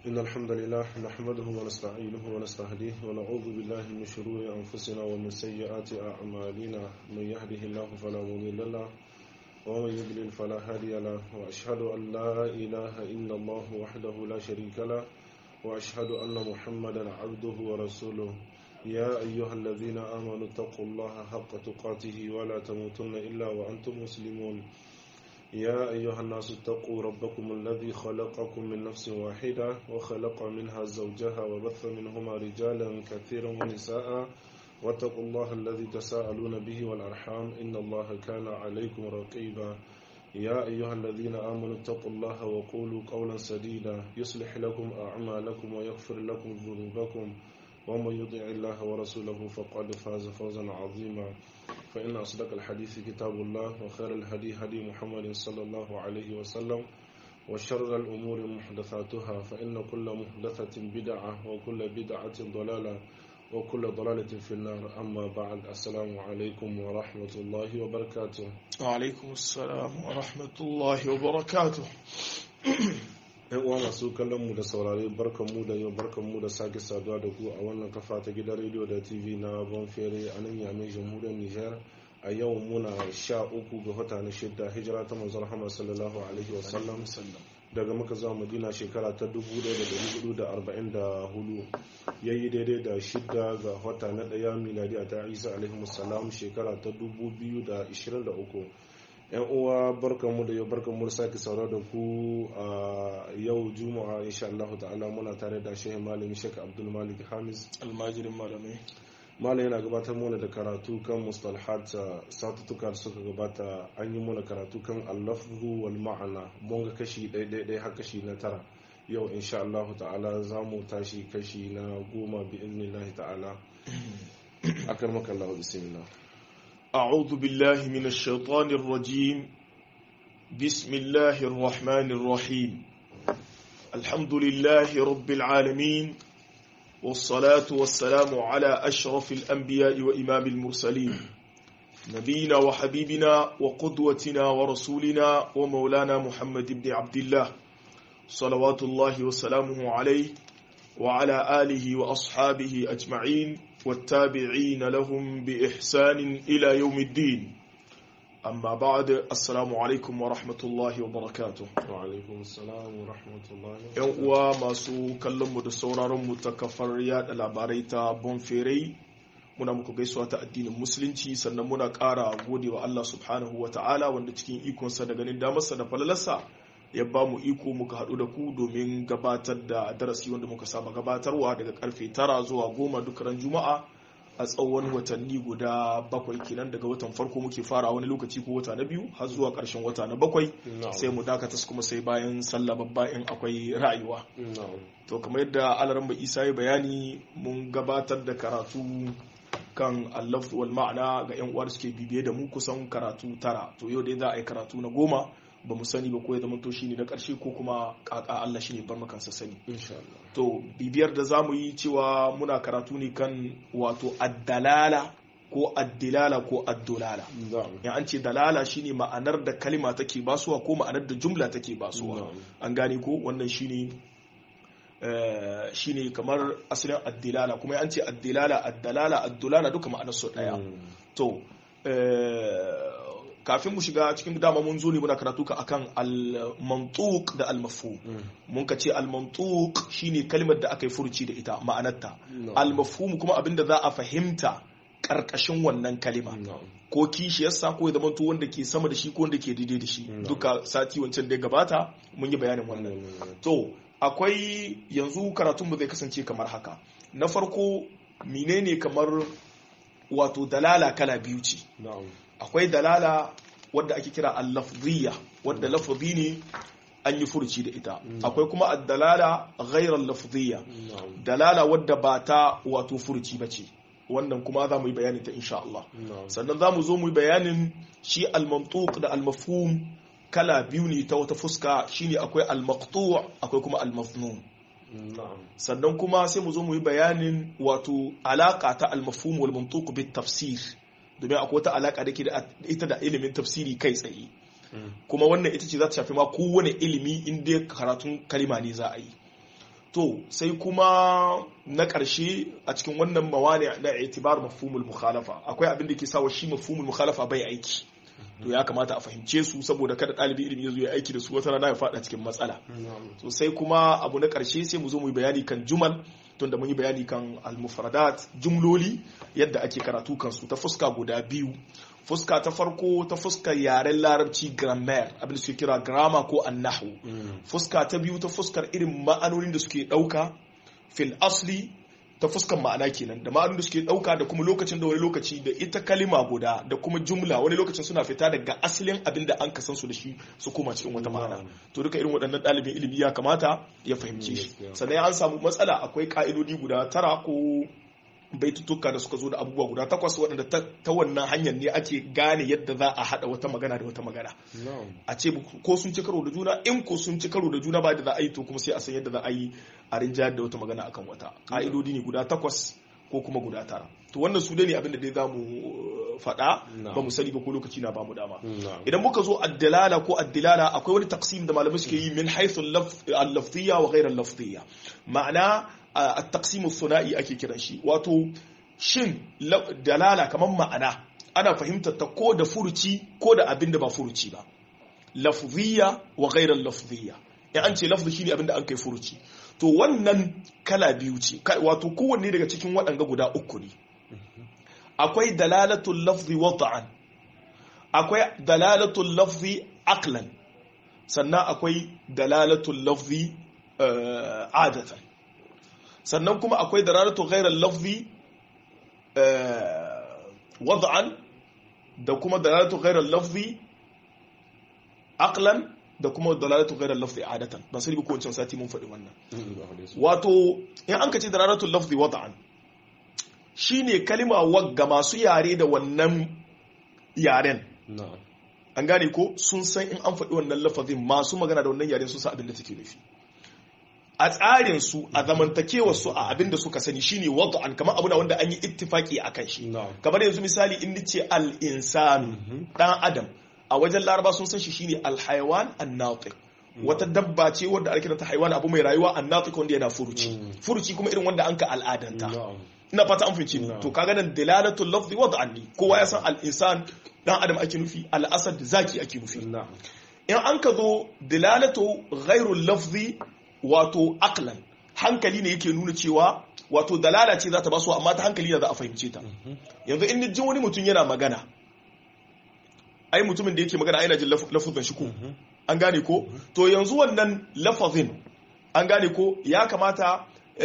إن الحمد لله نحمده ونستعينه ونستهديه ونعوذ بالله من شرور أنفسنا ومن سيئات أعمالنا من يهده الله فلا مضل له ومن يضلل فلا هادي له وأشهد أن لا إله إلا الله وحده لا شريك له وأشهد أن محمدا عبده ورسوله يا أيها الذين آمنوا اتقوا الله حق تقاته ولا تموتن إلا وأنتم مسلمون يا أيها الناس اتقوا ربكم الذي خلقكم من نفس واحدة وخلق منها زوجها وبث منهما رجالا كثيرا ونساء واتقوا الله الذي تساءلون به والأرحام إن الله كان عليكم رقيبا يا أيها الذين آمنوا اتقوا الله وقولوا قولا سديدا يصلح لكم أعمالكم ويغفر لكم ذنوبكم ومن يطع الله ورسوله فقد فاز فوزا عظيما فإن أصدق الحديث كتاب الله وخير الهدي هدي محمد صلى الله عليه وسلم وشر الأمور محدثاتها فإن كل محدثة بدعة وكل بدعة ضلالة وكل ضلالة في النار أما بعد السلام عليكم ورحمة الله وبركاته. وعليكم السلام ورحمة الله وبركاته. uwa masu kallon mu da saurare barkanmu da yau barkanmu da sake saduwa da ku a wannan kafa ta gidan rediyo da tv na Bonfere a nan Yamai jamhuriyar Nijar. A yau muna 13 ga wata na shidda hijira ta manzon Muhammad sallallahu alaihi wasallam daga Makka zuwa Madina shekara ta 1444 yayi daidai da shidda ga wata na daya miladiya ta Isa alaihi salam shekara ta 2023. yan uwa barkanmu da yau barkanmu da sake saurara da ku a yau juma'a insha Allah ta'ala muna tare da shehu malami Sheikh Abdul Malik Hamis almajirin malamai. Malam yana gabatar mana da karatu kan mustalahat satutuka da suka gabata an yi mana karatu kan al-lafzu wal ma'ana mun ga kashi ɗaya har kashi na 9 yau insha Allah ta'ala za mu tashi kashi na 10 bi idnillahi ta'ala. Akarmaka Allah bismillah. أعوذ بالله من الشيطان الرجيم بسم الله الرحمن الرحيم الحمد لله رب العالمين والصلاة والسلام على أشرف الأنبياء وإمام المرسلين نبينا وحبيبنا وقدوتنا ورسولنا ومولانا محمد بن عبد الله صلوات الله وسلامه عليه وعلى آله وأصحابه أجمعين والتابعين لهم بإحسان إلى يوم الدين أما بعد السلام عليكم ورحمة الله وبركاته. وعليكم السلام ورحمة الله ‘Yan uwa masu kallonmu da sauraronmu ta kafar yada labarai ta Bonfere muna muku gaisuwa ta addinin musulunci sannan muna ƙara gode wa Allah subhanahu wa ta'ala wanda cikin ikonsa da ganin damarsa da falalarsa ya ba mu iko muka haɗu da ku domin gabatar da darasi wanda muka saba gabatarwa daga karfe 9 zuwa 10 duk ran juma'a a tsawon watanni guda 7 kenan daga watan farko muke fara wani lokaci ko wata na biyu har zuwa ƙarshen wata na 7 sai mu dakata kuma sai bayan sallah babba in akwai rayuwa. To kamar yadda alaran bai isa ya bayani mun gabatar da karatu kan allaf wal ma'ana ga yan uwa da suke bibiye da mu kusan karatu 9 to yau dai za a yi karatu na 10 ba mu sani ba ko ya zama to shine na ƙarshe ko kuma ƙaƙa Allah shine bar makansa sani. To bibiyar da zamu yi cewa muna karatu ne kan wato addalala ko addilala ko addolala. Ya an ce dalala shine ma'anar da kalima take basuwa ko ma'anar da jumla take basuwa. An gane ko wannan shine shine kamar asalin addilala kuma an ce addilala addalala addolala duka ma'anar su daya. To kafin mu shiga cikin dama mun zo ne muna karatu ka akan al-mantuq da al-mafhum mun ka ce al-mantuq shine kalmar da aka yi furuci da ita ma'anarta al-mafhum kuma abinda za a fahimta karkashin wannan kalima ko kishiyarsa ko ya zama to wanda ke sama da shi ko wanda ke daidai da shi duka sati wancan da ya gabata mun yi bayanin wannan. To akwai yanzu karatun mu zai kasance kamar haka. Na farko menene kamar wato dalala kala biyu ce. Akwai dalala wadda ake kira al-lafziyya wadda lafzi ne an yi furuci da ita. Akwai kuma ad-dalala ghayra al-lafziyya dalala wadda ba ta wato furuci bace wannan kuma za mu yi bayani ta insha Allah. Sannan za mu zo mu yi bayanin shi al-mantuq da al-mafhum kala biyu ne ta wata fuska shine akwai al-maqtu' akwai kuma al-mafhum. Sannan kuma sai mu zo mu yi bayanin wato alaka ta al-mafhum wal mantuq bit tafsir domin akwai wata alaka da ke da ita da ilimin tafsiri kai tsaye kuma wannan ita ce za ta shafi ma kowane ilimi inda karatun kalima ne za a yi. to sai kuma na ƙarshe a cikin wannan mawani na itibar mafhumul mukhalafa akwai abin da ke sawa shi mafhumul mukhalafa bai aiki to ya kamata a fahimce su saboda kada ɗalibi ilimi ya zo ya aiki da su wata rana ya faɗa cikin matsala to sai kuma abu na ƙarshe sai mu zo mu yi bayani kan jumal tun da mun yi bayani kan al-mufradat jumloli yadda ake karatu kansu ta fuska guda biyu fuska ta farko ta fuskar yaren larabci grammar abin da suke kira grammar ko annahu fuska ta biyu ta fuskar irin ma'anonin da suke ɗauka fil asli ta fuskan ma'ana kenan da ma'anonin da suke dauka da kuma lokacin da wani lokaci da ita kalima guda da kuma jumla wani lokacin suna fita daga asalin abin da an kasan su da shi su koma cikin wata ma'ana to duka irin waɗannan ɗalibin ilimi ya kamata ya fahimce shi sannan an samu matsala akwai ka'idodi guda 9 ko baitutuka da suka zo da abubuwa guda 8 waɗanda ta wannan hanyar ne ake gane yadda za a haɗa wata magana da wata magana a ce ko sun ci karo da juna in ko sun ci karo da juna ba da za a yi to kuma sai a san yadda za a yi a rinjayar da wata magana akan wata ƙa'idodi ne guda 8 ko kuma guda 9 to wannan su ne abin da dai za mu faɗa ba mu sani ba ko lokaci na ba mu dama idan muka zo addalala ko addilala akwai wani taqsim da malamai suke yi min haythu al-lafziyya wa ghayr al-lafziyya ma'ana at-taqsim ath-thuna'i ake kiran shi wato shin dalala kaman ma'ana ana fahimtar ta ko da furuci ko da abin da ba furuci ba lafziyya wa ghayr al-lafziyya in an ce lafzi shine abin da an kai furuci to wannan kala biyu ce wato kowanne daga cikin waɗanga guda uku ne akwai dalalatul lafzi wad'an akwai dalalatul lafzi aqlan sannan akwai dalalatul lafzi adatan sannan kuma akwai dalalatul ghairal lafzi wad'an da kuma dalalatul ghairal lafzi aqlan da kuma dalalatul ghairal lafzi adatan ban sani ba ko wancan sati mun faɗi wannan wato in an kace dalalatul lafzi wad'an shine kalima wagga masu yare da wannan yaren an gane ko sun san in an faɗi wannan lafazin masu magana da wannan yaren sun san abin da take nufi a tsarin su a zamantakewar su a abin da suka sani shine wad'an kamar abu da wanda an yi ittifaki akan shi kamar yanzu misali in nace al-insanu dan adam a wajen laraba sun san shi shine al-hayawan an-natiq wata dabba ce wadda ake kiranta haiwan abu mai rayuwa an-natiq wanda yana furuci kuma irin wanda an ka al'adanta ina fata an fice ni to kaga nan dalalatul lafzi wad'an ni kowa ya san al-insan dan adam ake nufi al-asad zaki ake nufi in an ka zo dalalatu ghairul lafzi wato aqlan hankali ne yake nuna cewa wato dalala ce za ta basu amma ta hankali ne za a fahimce ta yanzu in ni ji wani mutum yana magana ai mutumin da yake magana ai na jin lafazin shi ko an gane ko to yanzu wannan lafazin an gane ko ya kamata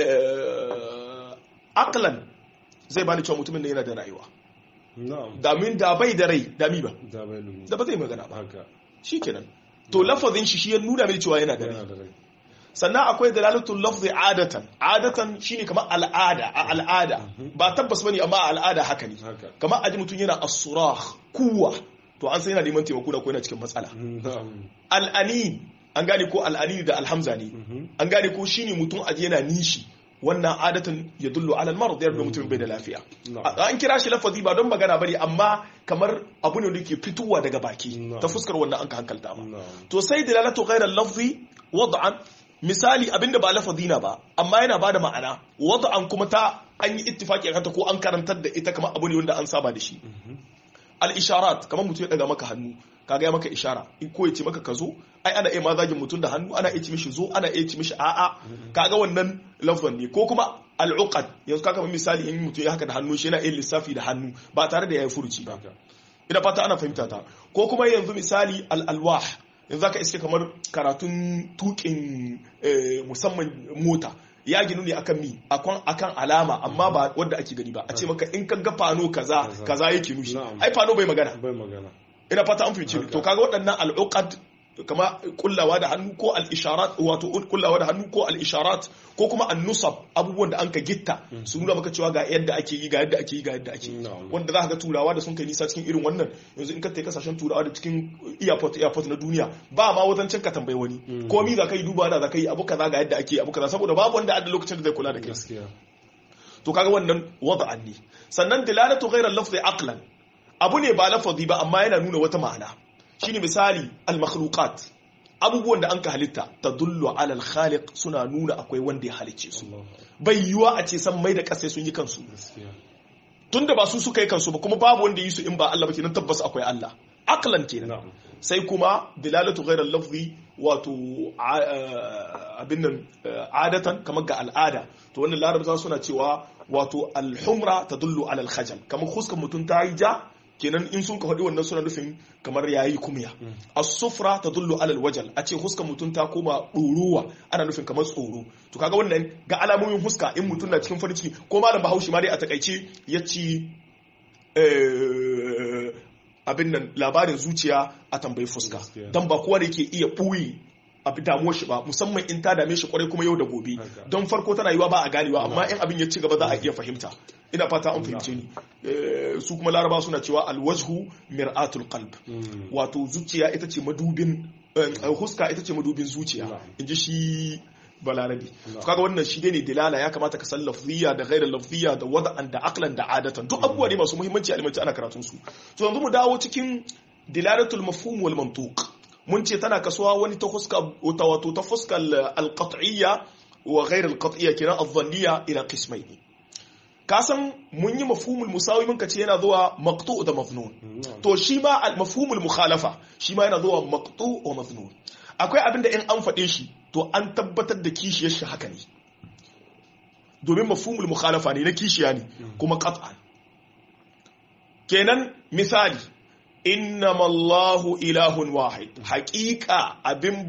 aklan zai bani cewa mutumin da yana da rayuwa damin da bai da rai dami ba da ba zai magana ba shi kenan to lafazin shi ya nuna mai cewa yana da rai sannan akwai dalalatul lafzi adatan shine kamar al'ada ba tabbas bane amma al'ada haka ne kamar aji mutum yana as-surah kuwa to an sai yana neman taimako da ko yana cikin matsala al'ani an gane ko al'ani da alhamza ne an gane ko shine mutum aji yana nishi wannan adatan ya dullu alal marad da yarda mutum bai da lafiya an kira shi lafazi ba don magana bane amma kamar abu ne da yake fitowa daga baki ta fuskar wannan an ka hankalta ba to sai dalalatu ghayra al-lafzi wad'an misali abinda ba lafazi na ba amma yana bada ma'ana wad'an kuma ta an yi ittifaki akan ta ko an karantar da ita kamar abu ne wanda an saba da shi al-isharat kamar mutum ya daga maka hannu kaga ya maka ishara in ko ya ce maka ka zo ai ana iya mazagin mutum da hannu ana iya ci mishi zo ana iya ci mishi a'a kaga wannan lafzan ne ko kuma al-uqad yanzu kaga misali in mutum ya haka da hannu shi yana iya lissafi da hannu ba tare da yayi furuci ba ina fata ana fahimta ta ko kuma yanzu misali al-alwah yanzu zaka iske kamar karatun tukin musamman mota ya ginu ne akan mi akan alama amma ba wanda ake gani ba a ce maka in ka ga fano kaza yake nushi ai fano bai magana ina fata an fice to kaga waɗannan al'uqad kama kullawa da hannu ko al-isharat wato kullawa da hannu ko al-isharat ko kuma an-nusab abubuwan da anka gitta su nuna maka cewa ga yadda ake yi ga yadda ake yi ga yadda ake yi wanda za ka ga turawa da sun kai nisa cikin irin wannan yanzu in ka tai kasashen turawa da cikin airport na duniya ba ma wajen ka tambayi wani komai za ka yi duba da za ka yi abu kaza ga yadda ake yi abu kaza saboda babu wanda a da lokacin da zai kula da kai to kaga wannan wada'an ne sannan dilalatu ghayra al-lafzi aqlan abu ne ba lafazi ba amma yana nuna wata ma'ana shine misali al-makhluqat abubuwan da an ka halitta tadullu ala al-khaliq suna nuna akwai wanda ya halicce su bai yiwa a ce san mai da kasai sun yi kansu tunda ba su suka yi kansu ba kuma babu wanda yi su in ba Allah ba kenan tabbas akwai Allah aqlan kenan sai kuma dilalatu ghayr al-lafzi wato abin nan adatan kamar ga al'ada to wannan larabta suna cewa wato al-humra tadullu ala al-khajal kamar huskan mutun ta yi ja kenan in sun ka faɗi wannan suna nufin kamar yayi kumya as-sufra tadullu ala al-wajal a ce huskan mutun ta koma ɗoruwa ana nufin kamar tsoro to kaga wannan ga alamomin huska in mutun na cikin farin ciki ko malam Bahaushe ma dai a takaice yace abin nan labarin zuciya a tambayi fuska dan ba kowa da yake iya ɓuyi a damuwar shi ba musamman in ta dame shi kwarai kuma yau da gobe don farko tana yiwa ba a ganewa amma in abin ya ci gaba za a iya fahimta ina fata an fahimce ni su kuma laraba suna cewa alwajhu mir'atul qalb wato zuciya ita ce madubin huska ita ce madubin zuciya inji shi balarabi kaga wannan shi ne dilala ya kamata ka san lafziya da ghairu lafziya da wada'an da aqlan da adatan duk abubuwa ne masu muhimmanci a limanci ana karatun su to yanzu mu dawo cikin dilalatul mafhum wal mantuq mun ce tana kasuwa wani ta fuska wato ta fuskar al-qat'iyya wa ghairu al-qat'iyya kiran adh-dhanniyya ila qismayn ka san mun yi mafhumul musawi mun kace yana zuwa maqtu' da mafnun to shi ma al-mafhumul mukhalafa shi ma yana zuwa maqtu' wa mafnun akwai abinda in an faɗe shi to an tabbatar da kishiyar shi haka ne domin mafhumul mukhalafa ne na kishiya ne kuma qat'an kenan misali innamallahu ilahun wahid haqiqa abin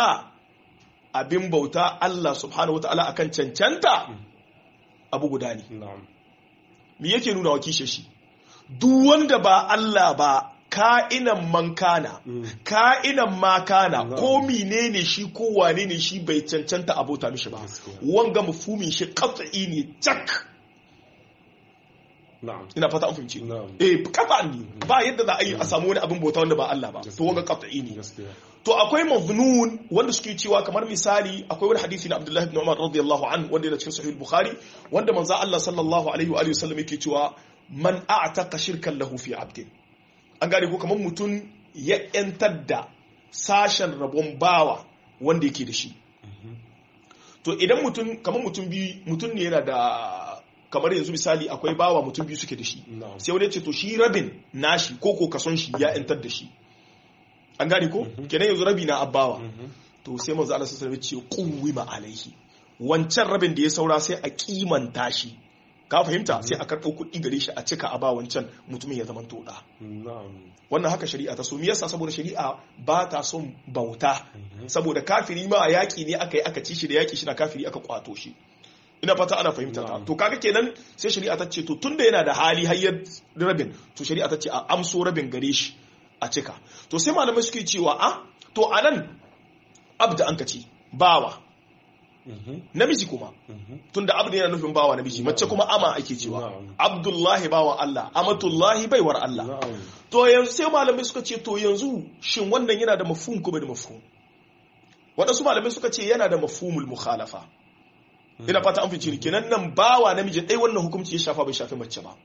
bauta Allah subhanahu wataala akan cancanta abu guda ne me yake nuna wa kishiyar shi duk wanda ba Allah ba ka'inan man kana ka'inan ma kana ko menene shi ko wane ne shi bai cancanta abota mishi ba wanga mafhumin shi qat'i ne tak ina fata an fahimci qat'a ne ba yadda za a yi a samu wani abin bauta wanda ba Allah ba to wanga qat'i ne to akwai maznun wanda suke cewa kamar misali akwai wani hadisi na Abdullah ibn Umar radiyallahu anhu wanda yana cikin sahih Bukhari wanda manzo Allah sallallahu alaihi wa sallam yake cewa man a'taqa shirkan lahu fi 'abdin an gane ko kamar mutum ya yantar da sashen rabon bawa wanda yake da shi to idan mutum kamar mutum ne yana da kamar yanzu misali akwai bawa mutum biyu suke da shi sai wani ya ce to shi rabin nashi ko kason shi ya yantar da shi an gane ko kenan yanzu rabi na abbawa to sai manzo Allah sallallahu alaihi wasallam ce quwwima alaihi wancan rabin da ya saura sai a kimanta shi ka fahimta sai a karɓo kuɗi gare shi a cika a ba wancan mutumin ya zama toɗa wannan haka shari'a ta so me yasa saboda shari'a ba ta son bauta saboda kafiri ma a yaƙi ne aka yi aka ci shi da yaƙi shi na kafiri aka kwato shi ina fata ana fahimta ta to kaga kenan sai shari'a ta ce to tunda yana da hali hayyar rabin to shari'a ta ce a amso rabin gare shi a cika to sai malamai suke cewa to anan abda an kaci bawa namiji kuma tunda abdu yana nufin bawa namiji mace kuma ama ake cewa abdullahi bawa Allah amatullahi baiwar Allah to yanzu sai malamai suka ce to yanzu shin wannan yana da mafhum ko bai da mafhum wadansu malamai suka ce yana da mafhumul mukhalafa ina fata an fice kenan nan bawa namiji dai wannan hukunci ya shafa bai shafi mace ba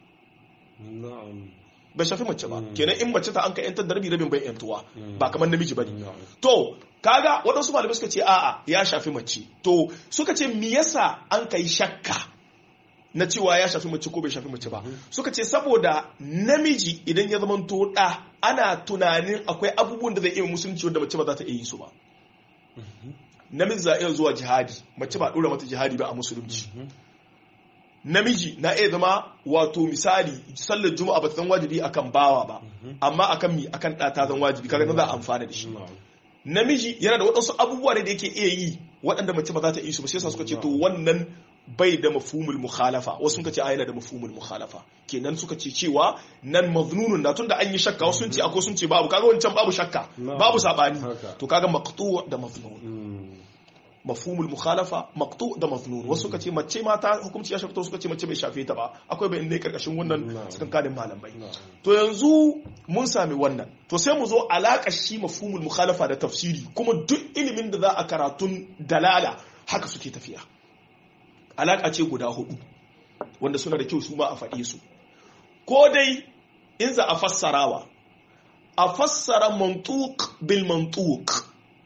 bai shafi mace ba kenan in mace ta an ka yantar da rabin bai yantuwa ba kamar namiji bane to kaga waɗansu malamai suka ce a'a ya shafi mace to suka ce me yasa an kai shakka na cewa ya shafi mace ko bai shafi mace ba suka ce saboda namiji idan ya zama to da ana tunanin akwai abubuwan da zai iya musulunci wanda mace ba za ta iya yi su ba namiji za iya zuwa jihadi mace ba dora mata jihadi ba a musulunci namiji na iya zama wato misali sallar juma'a ba ta zan wajibi akan bawa ba amma akan mi akan ɗa ta zan wajibi kaga na za a amfana da shi namiji yana da waɗansu abubuwa da yake iya yi waɗanda mace ba za ta yi su ba sai suka ce to wannan bai da mafhumul mukhalafa wasu suka ce yana da mafhumul mukhalafa kenan suka ce cewa nan maznunun da tunda an yi shakka wasu sun ce akwai sun ce babu kaga wancan babu shakka babu sabani to kaga maqtu' da maznun mafhumul mukhalafa maqtu' da maznun wasu suka ce mace mata hukunci ya shafe to suka ce mace bai shafe ta ba akwai bayan ne karkashin wannan tsakankanin malamai to yanzu mun sami wannan to sai mu zo alaka shi mafhumul mukhalafa da tafsiri kuma duk ilimin da za a karatun dalala haka suke tafiya alaka ce guda hudu wanda suna da kyau su ma a faɗe su ko dai in za a fassarawa a fassara mantuq bil mantuq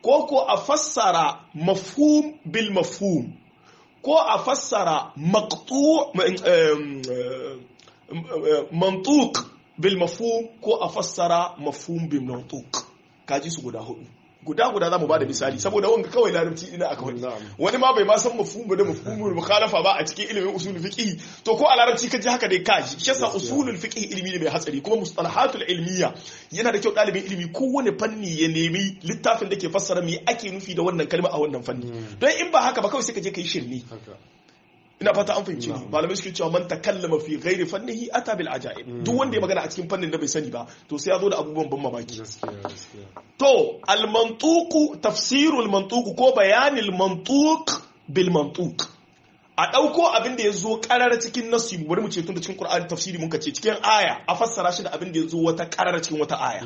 ko ko a fassara mafhum bil mafhum ko a fassara mantuq bil mafhum ko a fassara mafhum bil mantuq kaji su guda za mu bada misali saboda wanga kawai larabci ina aka wani ma bai ma san mafhum da mafhumul mukhalafa ba a cikin ilimin usulul fiqh to ko a larabci kaji haka dai kaji shi yasa usulul fiqh ilimi ne mai hatsari kuma mustalahatul ilmiya yana da kyau dalibin ilimi kowane fanni ya nemi littafin da ke fassara me ake nufi da wannan kalma a wannan fanni don in ba haka ba kawai sai ka je kai shirni ina fata an fahimci ni malamai suke cewa man takallama fi ghairi fannihi ata bil ajaib duk wanda ya magana a cikin fannin da bai sani ba to sai ya zo da abubuwan ban mamaki to al mantuq tafsirul mantuq ko bayanil mantuq bil mantuq a dauko abin da yazo karara cikin nasi bari mu ce tun da cikin qur'ani tafsiri mun kace cikin aya a fassara shi da abin da yazo wata karara cikin wata aya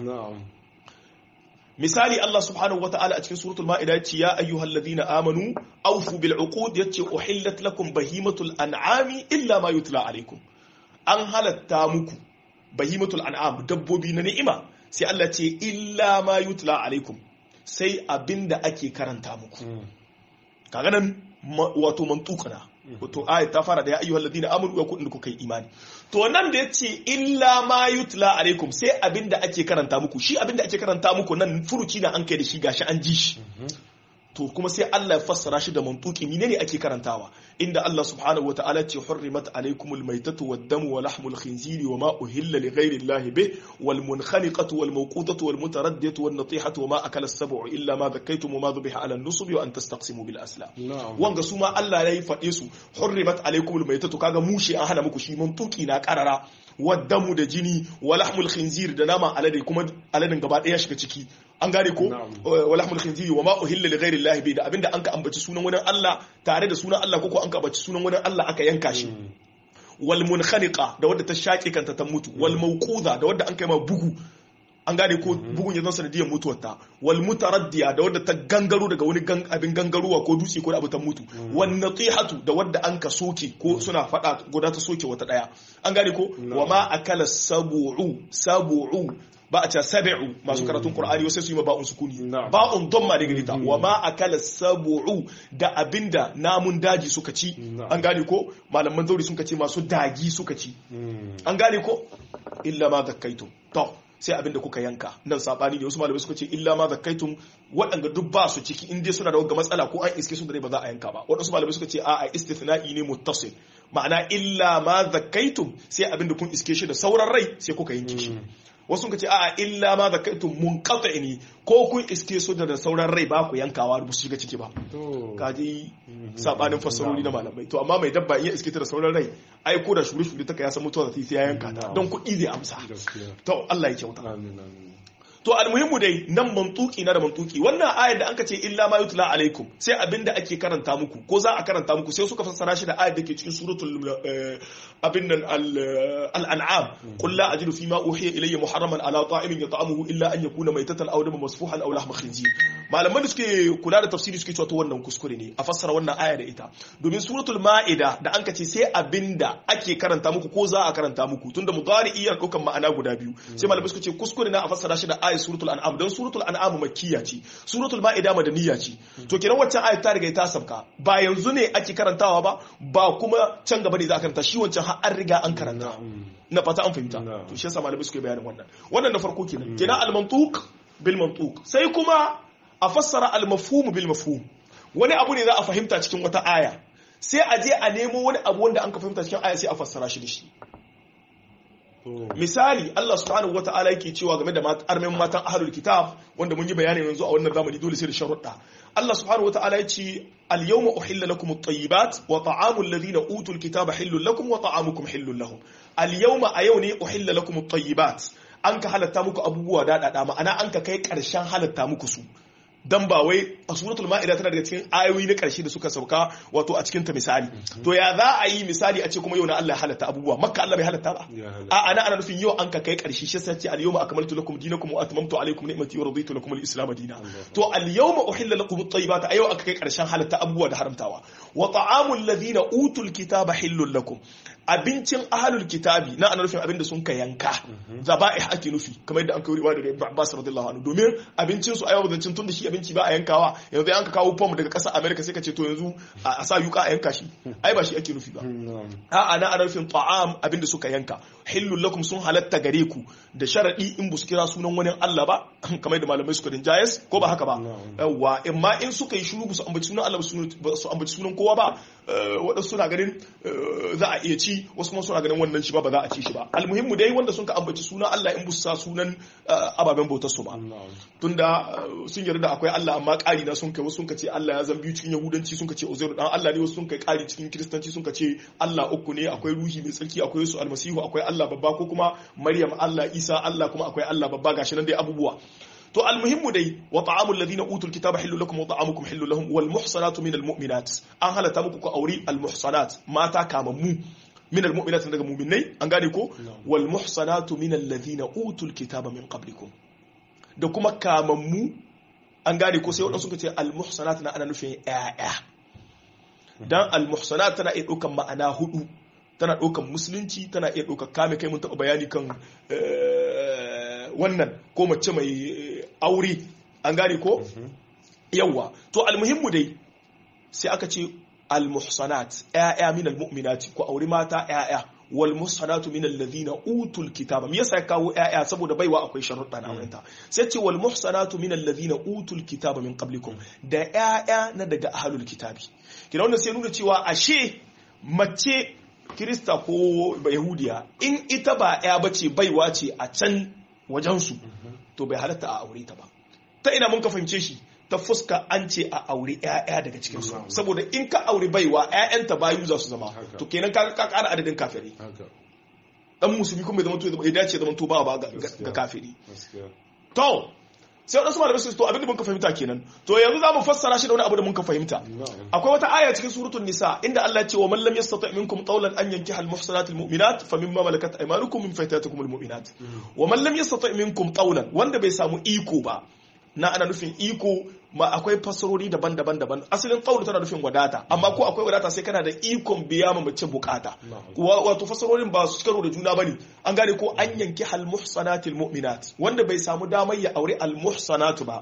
misali Allah subhanahu wata'ala a cikin suratul ma'ida yace ya ayyuhalladhina amanu awfu bil uqud yace uhillat lakum bahimatul an'ami illa ma yutla alaykum an halatta muku bahimatul an'am dabbobi na ni'ima sai Allah ce illa ma yutla alaykum sai abinda ake karanta muku kaga nan wato mantukana wato ayat ta fara da ya ayyuhalladhina amanu ya kudin ku kai imani to nan da yace illa ma yutla alaikum sai abinda ake karanta muku shi abinda ake karanta muku nan furuci da an kai da shi gashi an ji shi to kuma sai Allah ya fassara shi da mantuki menene ake karantawa inda Allah subhanahu wataala ce hurrimat alaikumul maytatu wad-damu wa lahmul khinziri wa ma uhilla li ghayri Allah bih wal munkhaniqatu wal mawqudatu wal mutaraddiyatu wan natihatu wa ma akala as-sab'u illa ma dhakkaytum wa ma dhubiha 'ala an-nusbi wa an tastaqsimu bil aslam wanga su ma Allah ya fade su hurrimat alaikumul maytatu kaga mushi an hana muku shi mantuki na karara wad-damu da jini wa lahmul khinzir da nama alade kuma aladen gaba daya shiga ciki an gane ko walahmul khinziri wa ma uhilla li ghairi llahi bi da abinda anka ambaci sunan wani Allah tare da sunan Allah ko anka ambaci sunan wani Allah aka yanka shi wal munkhaniqa da wadda ta shaƙe kanta ta mutu wal mawquza da wadda anka yi ma bugu an gane ko bugun ya zan sanadiyar mutuwarta wal mutaraddiya da wadda ta gangaro daga wani abin gangarowa ko dutse ko abu ta mutu wan natihatu da wadda an ka soke ko suna fada guda ta soke wata daya an gane ko wa ma akala sabu'u ba a ce sabi'u masu karatun qur'ani wasu su yi ba'un sukuni ba'un damma daga ita wa ma akala sabu'u da abinda namun daji suka ci an gane ko malaman zauri sun ce masu dagi suka ci an gane ko illa ma zakkaitum to sai abinda kuka yanka nan sabani ne wasu malamai suka ce illa ma zakkaitum waɗanda duk ba su ciki in dai suna da wagga matsala ko an iske su da ba za a yanka ba waɗansu malamai suka ce a'a istithna'i ne muttasil ma'ana illa ma zakkaitum sai abinda kun iske shi da sauran rai sai kuka yanke shi wasu sun ce a'a illa ma zakaitum munqati ne ko kun iske su da sauran rai ba ku yankawa ba su shiga ciki ba kaji sabanin fasarori na malamai to amma mai dabba iya iske ta da sauran rai ai ko da shuri ta kai ya san mutuwa sai ya yanka ta don kuɗi zai amsa to Allah ya kyauta to almuhimmu dai nan mantuki na da mantuki wannan ayar da anka ce illa ma yutla alaikum sai abinda ake karanta muku ko za a karanta muku sai suka fassara shi da ayar da ke cikin suratul abin nan al-an'am qul la ajidu fima uhiya ilayya muharraman ala ta'imin yat'amuhu illa an yakuna maytatan aw daman masfuhan aw lahma khinzir malaman da suke kula da tafsiri suke cewa to wannan kuskure ne a fassara wannan aya da ita domin suratul ma'ida da anka ce sai abinda ake karanta muku ko za a karanta muku tunda mudari iya daukan ma'ana guda biyu sai malamai suka ce kuskure na a fassara shi da ayat suratul an'am don suratul an'am makkiya ce suratul ma'ida madaniya ce to kenan waccan ayat ta riga ta sabka ba yanzu ne ake karantawa ba kuma can gaba ne za a karanta shi wancan har an riga an karanta na fata an fahimta to shi yasa malamai suke bayanin wannan na farko kenan al-mantuq bil mantuq sai kuma a fassara al-mafhum bil mafhum wani abu ne za a fahimta cikin wata aya sai a je a nemo wani abu wanda an ka fahimta cikin aya sai a fassara shi da shi misali Allah subhanahu wata'ala yake cewa game da armen matan ahlul kitab wanda mun yi bayani yanzu a wannan zamani dole sai da sharuɗa Allah subhanahu wata'ala ya ce al-yawma uhilla lakum at-tayyibat wa ta'amu alladhina utul kitaba hillun lakum wa ta'amukum hillun lahum al-yawma a yau ne uhilla lakum at-tayyibat an ka halatta muku abubuwa daɗaɗa ma'ana an ka kai ƙarshen halatta muku su dan ba wai a suratul ma'ida tana daga cikin ayoyi na ƙarshe da suka sauka wato a cikin ta misali to ya za a yi misali a ce kuma yau na Allah ya halatta abubuwa makka Allah bai halatta ba a ana nufin yau an ka kai ƙarshe shi sai ce al-yawma akmaltu lakum dinakum wa atmamtu alaykum ni'mati wa raditu lakum al-islam dinan to al-yawma uhilla lakum at-tayyibat a yau aka kai ƙarshen halatta abubuwa da haramtawa wa ta'amul ladina utul kitaba hillul lakum abincin ahlul kitabi na ana nufin abinda sun ka yanka zaba'ih ake nufi kamar yadda an kai riwaya daga Ibn Abbas radiyallahu anhu domin abincin su ayyau zancin tun da shi abinci ba a yankawa yanzu an ka kawo pom daga ƙasar America sai ka ce to yanzu a sa yuka a yanka shi ai ba shi ake nufi ba a'a na ana nufin ta'am abinda suka yanka hillul lakum sun halatta gare ku da sharadi in bu su kira sunan wani Allah ba kamar yadda malamai suka rinjayes ko ba haka ba yawa amma in suka yi shiru su ambaci sunan Allah ba su ambaci sunan kowa ba waɗansu suna ganin za a iya ci wasu kuma suna ganin wannan shi ba za a ci shi ba almuhimmu dai wanda sun ka ambaci sunan Allah in busa sunan ababen bautar su ba tunda sun yarda akwai Allah amma ƙari na sun kai wasu sun ka ce Allah ya zan biyu cikin yahudanci sun ka ce Uzairu dan Allah ne wasu sun kai ƙari cikin kiristanci sun ka ce Allah uku ne akwai ruhi mai tsarki akwai Yesu almasihu akwai Allah babba ko kuma Maryam Allah Isa Allah kuma akwai Allah babba gashi nan dai abubuwa to almuhimmu dai wa ta'amul ladina utul kitaba hillu lakum wa ta'amukum hillu lahum wal muhsanatu minal mu'minat an halata muku ku auri al muhsanat mata kamammu minal mu'minat daga mu'minai an gane ko wal muhsanatu minal ladina utul kitaba min qablikum da kuma kamammu an gane ko sai wadansu suka ce al muhsanat na ana nufin ya'ya dan al muhsanat tana iya daukan ma'ana hudu tana daukan musulunci tana iya daukan kame kai mun taba bayani kan wannan ko mace mai aure an gane ko yawa to almuhimmu dai sai aka ce almuhsanat ya'ya min almu'minati ko aure mata ya'ya wal muhsanatu min alladhina utul kitaba me yasa kawo ya'ya saboda baiwa akwai sharuɗa na aurenta sai ce wal muhsanatu min alladhina utul kitaba min qablikum da ya'ya na daga ahlul kitabi kina wannan sai nuna cewa ashe mace kirista ko yahudiya in ita ba ya bace baiwa ce a can wajensu to bai halatta a aure ta ba ta ina mun ka fahimce shi ta fuska an ce a aure ƴaƴa daga cikin su saboda in ka aure baiwa ƴaƴanta bayu za su zama to kenan ka ƙara adadin kafiri dan musulmi kuma zama to ya dace zama to ba ga kafiri to sai wadansu malamai su to abin da mun ka fahimta kenan to yanzu za mu fassara shi da wani abu da mun ka fahimta akwai wata aya cikin suratul nisa inda Allah ya ce wa man lam yastati' minkum tawlan an yankiha al-muhsanat al-mu'minat famimma malakat aymanukum min faytatikum al-mu'minat wa man lam yastati' minkum tawlan wanda bai samu iko ba na ana nufin iko ma akwai fasarori daban-daban asalin qawl tana nufin wadata amma ko akwai wadata sai kana da ikon biya ma mace bukata wato fasarorin ba su karo da juna bane an gane ko an yanki hal muhsanatil mu'minat wanda bai samu damar ya aure al muhsanatu ba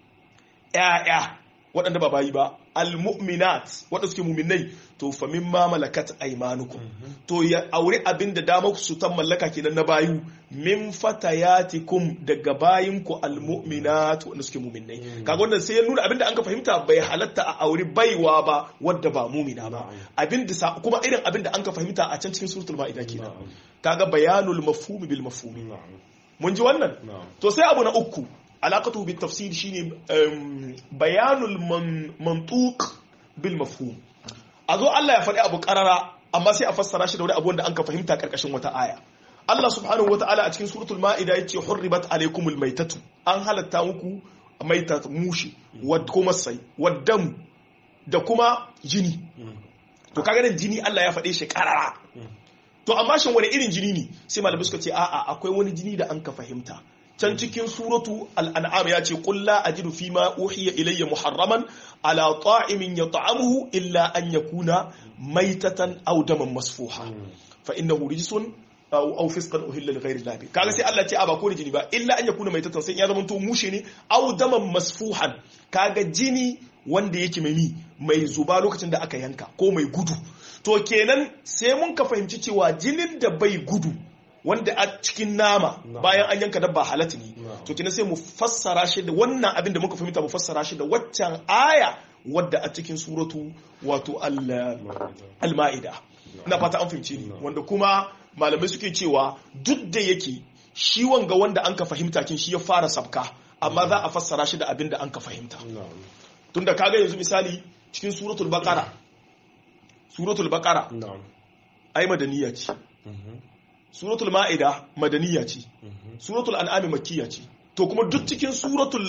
ya'ya waɗanda ba bayi ba al mu'minat waɗanda suke mu'minai to fa mimma malakat aymanukum to ya aure abinda damar su ta mallaka kenan na bayu min fatayatikum daga bayinku al mu'minat waɗanda suke mu'minai kaga wannan sai ya nuna abinda an ka fahimta bai halatta a aure baiwa ba wadda ba mu'mina ba abinda kuma irin abinda an ka fahimta a can cikin suratul maida kenan kaga bayanul mafhumi bil mafhumi mun ji wannan to sai abu na uku alaƙatu bi tafsir shine bayanul mantuq bil mafhum azo Allah ya faɗi abu ƙarara amma sai a fassara shi da wani abu wanda an ka fahimta ƙarƙashin wata aya Allah subhanahu wataala a cikin suratul maida yace hurribat alaykumul maitatu an halatta muku maitat mushi wad kuma sai waddam da kuma jini to kaga nan jini Allah ya faɗe shi ƙarara to amma shin wani irin jini ne sai malamai suka ce a'a akwai wani jini da an ka fahimta can cikin suratu al'an'am ya ce ƙulla a jiru fi ma uhiya ilayya muharraman ala ta'imin ya ta'amuhu illa an ya kuna maitatan audaman masfuha fa inna hurisun au fiskan uhilla ghairi labi kaga sai Allah ce a ba ko jini ba illa an ya kuna maitatan sai ya zama to mushe ne audaman masfuhan kaga jini wanda yake mai zuba lokacin da aka yanka ko mai gudu to kenan sai mun ka fahimci cewa jinin da bai gudu wanda a cikin nama bayan an yanka dabba halatta ne to kina sai mu fassara shi da wannan abin da muka fahimta mu fassara shi da waccan aya wadda a cikin suratu wato al-ma'ida ina fata an fahimci ni wanda kuma malamai suke cewa duk da yake shi wanga wanda an ka fahimta kin shi ya fara sabka amma za a fassara shi da abin da an ka fahimta tunda kaga yanzu misali cikin suratul baqara ai madaniya ce suratul ma'ida madaniya ce suratul an'am makkiya ce to kuma duk cikin suratul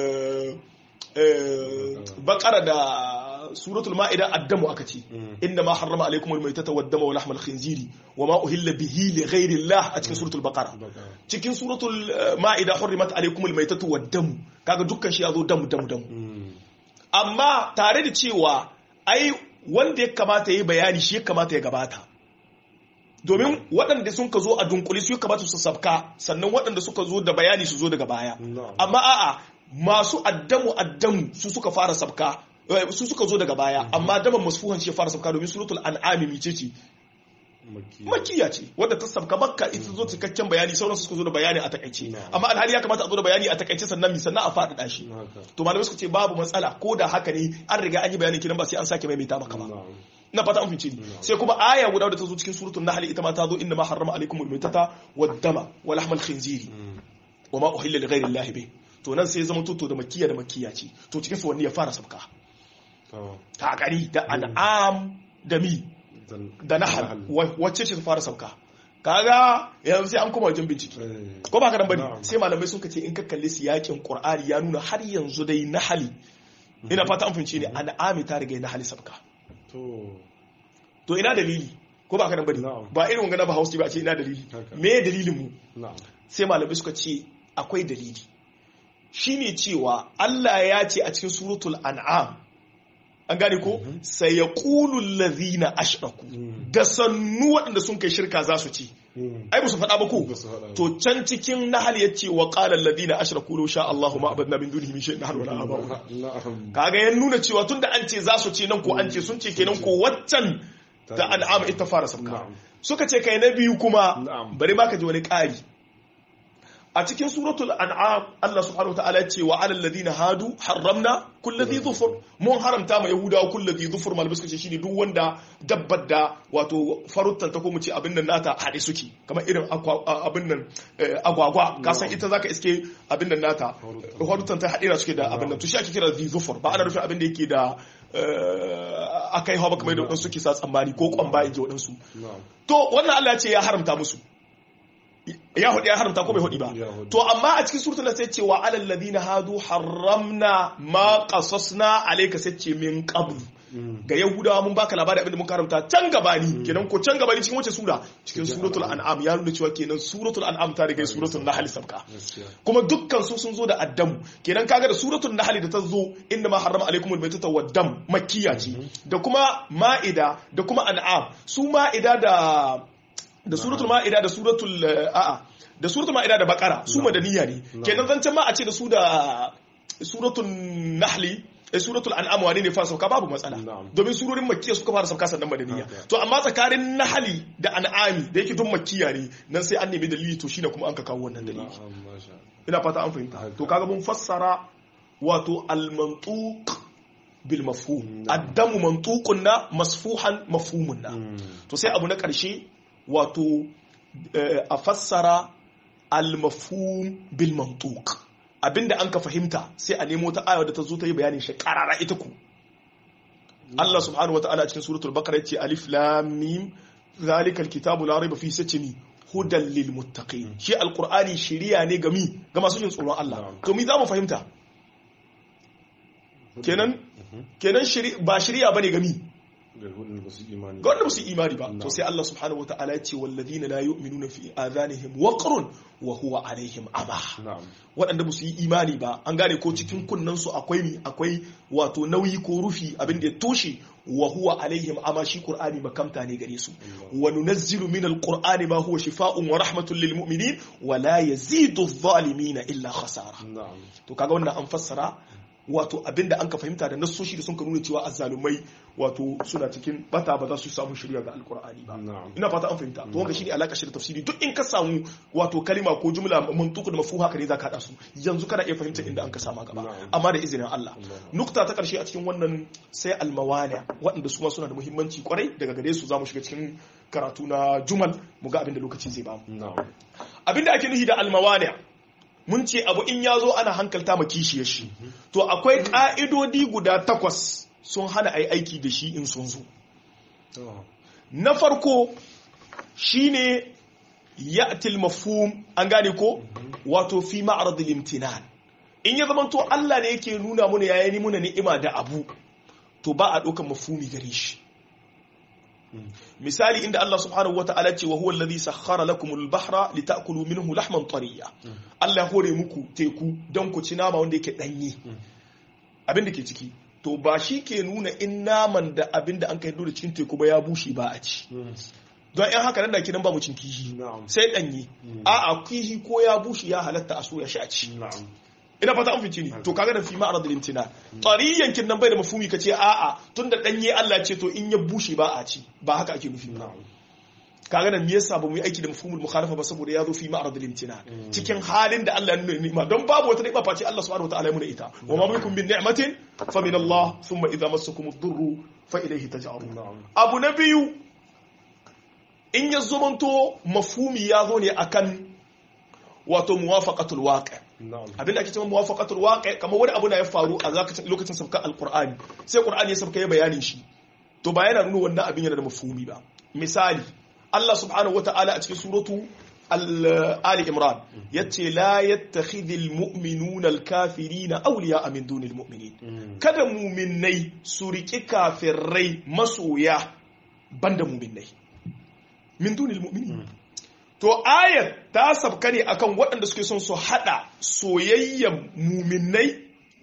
baqara da suratul ma'ida addamu aka ce inna ma harrama alaykum al-maytata wad-dama wa lahmal khinziri wa ma uhilla bihi li ghayri Allah a cikin suratul baqara cikin suratul ma'ida hurrimat alaykum al-maytatu wad-damu kaga dukkan shi yazo damu amma tare da cewa ai wanda ya kamata yayi bayani shi ya kamata ya gabata domin waɗanda sun ka zo a dunkuli su kamata su sabka sannan waɗanda suka zo da bayani su zo daga baya amma a'a masu addamu su suka fara sabka su suka zo daga baya amma daman masfuhan shi ya fara sabka domin suratul an'am mice ce makiya ce wadda ta sabka makka ita zo cikakken bayani sauran suka zo da bayani a takaice amma alhali ya kamata a zo da bayani a takaice sannan a faɗaɗa shi to malamai suka ce babu matsala ko da haka ne an riga an yi bayanin kinan ba sai an sake maimaita maka ba na fata an fice sai kuma aya guda da ta zo cikin suratul nahl ita ma ta zo inna ma harrama alaikumul maytata wad dama wa lahmal khinziri wa ma uhilla li ghayri allahi bih to nan sai zama toto da makiya ce to cikin su wanne ya fara sabka ta gari da an'am da mi da nahal wacce ce ta fara sabka kaga yanzu sai an koma wajen bincike ko ba ka dan bane sai malamai suka ce in ka kalli siyakin qur'ani ya nuna har yanzu dai nahali ina fata an fahimce ne an'ami ta riga nahali sabka to ina dalili ko ba ka dan bane ba irin wanga na Bahaushe ba a ce ina dalili me dalilin mu sai malamai suka ce akwai dalili shine cewa Allah ya ce a cikin suratul an'am an gane ko sai ya ƙulun lazina ashraku da sannu waɗanda sun kai shirka za su ci ai ba su faɗa ba ko to can cikin nahal ya ce wa ƙalar lazina ashraku lau sha Allahu ma abadna min dunihi min shay'in nahal wala aba'una kaga ya nuna cewa tunda an ce za su ce nan ko an ce sun ce kenan ko waccan ta an'am ita fara sabka suka ce kai na biyu kuma bari ma ka ji wani ƙari a cikin suratul an'am Allah subhanahu wataala ce wa alal ladina hadu harramna kulli dhi dhufur mun haramta ma yahudawa kulli dhi dhufur mal biska ce shine duk wanda dabbar da wato faruttan ta ko mu ce abin nan nata hade suke kamar irin abin nan agwagwa ka san ita zaka iske abin nan nata faruttan ta hade suke da abin nan to shi ake kira dhi dhufur ba ana rufin abin da yake da akai hawa kamar da wadansu suke sa tsammani ko kwamba inji wadansu to wannan Allah ya ce ya haramta musu ya haramta ko bai hudi ba to amma a cikin suratul sai ce wa alal ladina hadu harramna ma qasasna alayka sace min qabl ga yahudawa mun baka labari abinda mun haramta can gabani kenan ko can gabani cikin wace sura cikin suratul an'am ya nuna cewa kenan suratul an'am ta riga suratul nahl sabka kuma dukkan su sun zo da addam kenan kaga da suratul nahl da ta zo inna ma harrama alaykumul maytata wad dam makkiya ce da kuma ma'ida da kuma an'am su ma'ida da suratul ma'ida da suratul ma'ida da bakara su madaniya ne kenan zancen ma a ce da su da suratul nahli suratul an'am wani ne fara sauka babu matsala domin surorin makkiya suka fara sauka sannan madaniya to amma tsakanin nahli da an'ami da yake don makkiya ne nan sai an nemi dalili to shine kuma an ka kawo wannan dalili ina fata an fahimta to kaga mun fassara wato al-mantuq bil mafhum addamu mantuqun na masfuhan mafhumun na to sai abu na karshe wato a fassara al-mafhum bil mantuq abinda an ka fahimta sai a nemo ta aya da ta zo ta yi bayanin shi karara ita ku Allah subhanahu wataala cikin suratul baqara yace alif lam mim zalikal kitabu la rayba fihi satmi hudan lil muttaqin shi alqur'ani shiriya ne ga masu jin tsoron Allah to mi za mu fahimta kenan ba shiriya bane ga ga wanda ba su imani ba to sai Allah subhanahu wataala ya ce walladina la yu'minuna fi adhanihim waqrun wa huwa alaihim ama waɗanda ba su yi imani ba an gane ko cikin kunnan su akwai wato nauyi ko rufi abin da ya toshe wa huwa alaihim ama shi qur'ani makamta ne gare su wa nunazzilu min alqur'ani ma huwa shifaa'un wa rahmatun lil mu'minin wa la yazidu adh-dhalimina illa khasara to kaga wannan an fassara wato abinda an ka fahimta da nassoshi da sun ka nuna cewa azzalumai wato suna cikin bata ba za su samu shirya ga alkur'ani ba ina fata an fahimta to wanda shine alaka shi da tafsiri duk in ka samu wato kalima ko jumla mantuku da mafhum haka ne zaka hada su yanzu kana iya fahimta inda an ka sama gaba amma da izinin Allah nukta ta karshe a cikin wannan sai almawani waɗanda su ma suna da muhimmanci kwarai daga gare su zamu shiga cikin karatu na jumal mu ga abinda lokaci zai ba mu abinda ake nufi da almawani mun ce abu in ya zo ana hankalta ma kishiyar shi to akwai ƙa'idodi guda 8 sun hana a yi aiki da shi in sun zo na farko shi ne ya'til mafhum an gane ko wato fi ma'aradul imtinan in ya zama to Allah ne yake nuna muna yayin muna ni'ima da abu to ba a ɗaukar mafhumi gare shi misali inda Allah subhanahu wata'ala ce wa huwa alladhi sakhkhara lakumul bahra litakulu minhu lahman tariya Allah hore muku teku don ku ci nama wanda yake danye abin da ke ciki to ba shi ke nuna in naman da abin da an kai dole cikin teku ba ya bushe ba a ci don in haka nan da kinan ba mu cin kihi sai danye a'a kihi ko ya bushe ya halatta a so ya sha ci ina fata an fice ni to kaga da fi ma'arad al-imtina tariyan kin nan bai da mafhumi kace a'a tunda danye Allah ce to in ya bushe ba a ci ba haka ake nufi kaga nan me yasa ba mu yi aiki da mafhumul mukhalafa ba saboda ya zo fi ma'arad al-imtina cikin halin da Allah ya nuna ni'ima don babu wata ni'ima face Allah subhanahu wa ta'ala ya muna ita wa ma bikum min ni'matin fa min Allah thumma idha massakum ad-durru fa ilayhi taj'arun abu na biyu in ya zamanto mafhumi ya zo ne akan wato muwafaqatul waqi' abin da ake cewa muwafaqatul waqi' kamar wani abu da ya faru a lokacin sabka alqur'ani sai qur'ani ya sabka ya bayanin shi to ba yana nuna wannan abin yana da mafhumi ba misali Allah subhanahu wata'ala a cikin suratu Ali Imran yace la yattakhidhul mu'minuna al-kafirina awliya'a min dunil mu'minin kada mu'minnai su riki kafirai masoya banda mu'minnai min dunil mu'minin to ayat ta sabka ne akan waɗanda suke son su hada soyayyen mu'minnai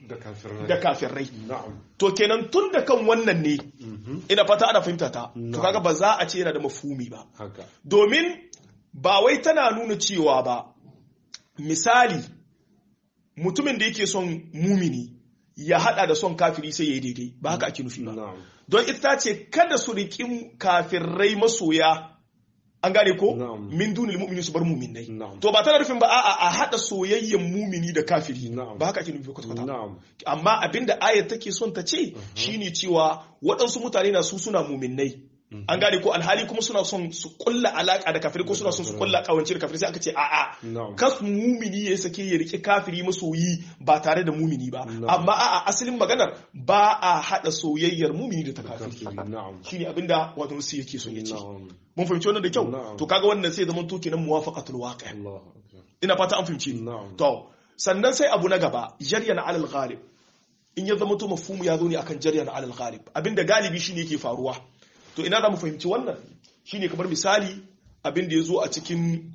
da kafirai to kenan tun da kan wannan ne ina fata ana fahimta ta to kaga ba za a ce yana da mafhumi ba domin ba wai tana nuna cewa ba misali mutumin da yake son mumini ya hada da son kafiri sai yayi daidai ba haka ake nufi ba don ita ce kada su riƙi kafirai masoya an gane ko min dunil mu'mini su bar mu'minai to ba tana nufin ba a hada soyayyen mumini da kafiri ba haka ake nufi kwata-kwata amma abinda ayat take son ta ce shine cewa waɗansu mutane na su suna mu'minai an gane ko alhali kuma suna son su kulla alaka da kafiri ko suna son su kulla kawance da kafiri sai aka ce kas mumini ya sake ya rike kafiri masoyi ba tare da mumini ba amma asalin maganar ba a hada soyayyar mumini da ta kafiri shine abinda wato musu yake son ya ce mun fahimci wannan da kyau to kaga wannan sai zaman to kenan muwafaqatul waqi' ina fata an fahimci to sannan sai abu na gaba jaryan alal ghalib in ya zama to mafhumu ya zo ne akan jaryan alal ghalib abinda galibi shine yake faruwa to ina za mu fahimci wannan shine kamar misali abin da ya zo a cikin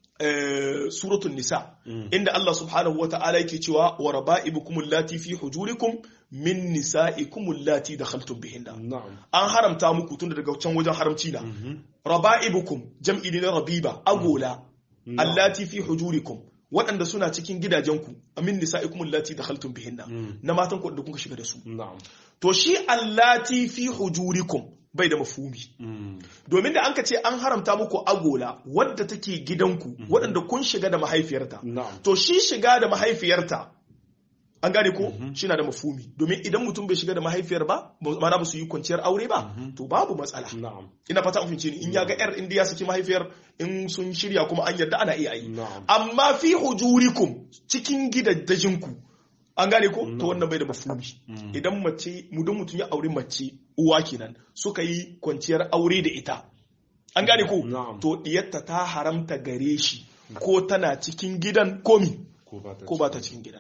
suratul nisa inda Allah subhanahu wata'ala yake cewa wa raba'ibukum allati fi hujurikum min nisa'ikum allati dakhaltum bihinna an haramta muku tunda daga can wajen haramci na raba'ibukum jam'i ne na rabiba agola allati fi hujurikum waɗanda suna cikin gidajenku min nisa'ikum allati dakhaltum bihinna na matan ku da kuka shiga da su to shi allati fi hujurikum bai da mafhumi domin da an ka ce an haramta muku agola wadda take gidanku waɗanda kun shiga da mahaifiyarta to shi shiga da mahaifiyarta an gane ko shi na da mafhumi domin idan mutum bai shiga da mahaifiyar ba mana ba su yi kwanciyar aure ba to babu matsala ina fata an fince ni in ya ga yar inda ya saki mahaifiyar in sun shirya kuma an yarda ana iya yi amma fi hujurikum cikin gidaddajinku an gane ko to wannan bai da mafhumi idan mace mutum ya aure mace uwa kenan suka yi kwanciyar aure da ita an gane ko to diyarta ta haramta gare shi ko tana cikin gidan komi ko ba ta cikin gidan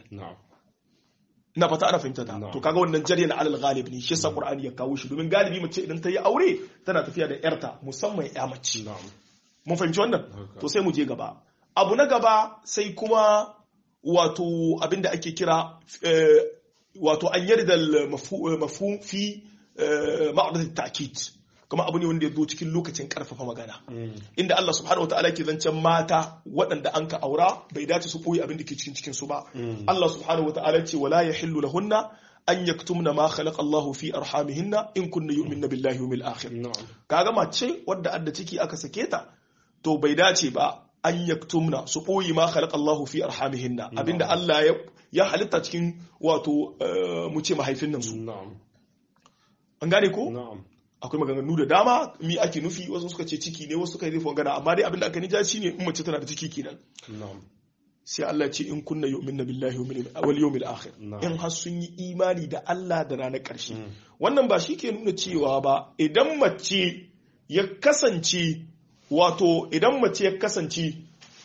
na fata ana fahimta ta to kaga wannan jarya na alal ghalib ne shi sa qur'ani ya kawo shi domin galibi mace idan ta yi aure tana tafiya da yarta musamman ya mace mun fahimci wannan to sai mu je gaba abu na gaba sai kuma wato abinda ake kira wato an yarda mafhum fi ma'adat ta'kid kuma abu ne wanda ya zo cikin lokacin karfafa magana inda Allah subhanahu wataala ke zancen mata waɗanda an ka aura bai dace su koyi abin da ke cikin su ba Allah subhanahu wataala ce wala yahillu lahunna an yaktumna ma khalaqa Allahu fi arhamihinna in kunna yu'minna billahi wal akhir kaga mace wadda adda ciki aka sake ta to bai dace ba an yaktumna su ɓoyi ma khalaqa Allahu fi arhamihinna abinda Allah ya halitta cikin wato mu ce mahaifin nan su an gane ko akwai maganganu da dama mi ake nufi wasu suka ce ciki ne wasu suka yi magana amma dai abinda aka nija shine in mace tana da ciki kenan sai Allah ce in kunna yu'minna billahi wal yawmil akhir in har sun yi imani da Allah da ranar ƙarshe wannan ba shi ke nuna cewa ba idan mace ya kasance wato idan mace ya kasance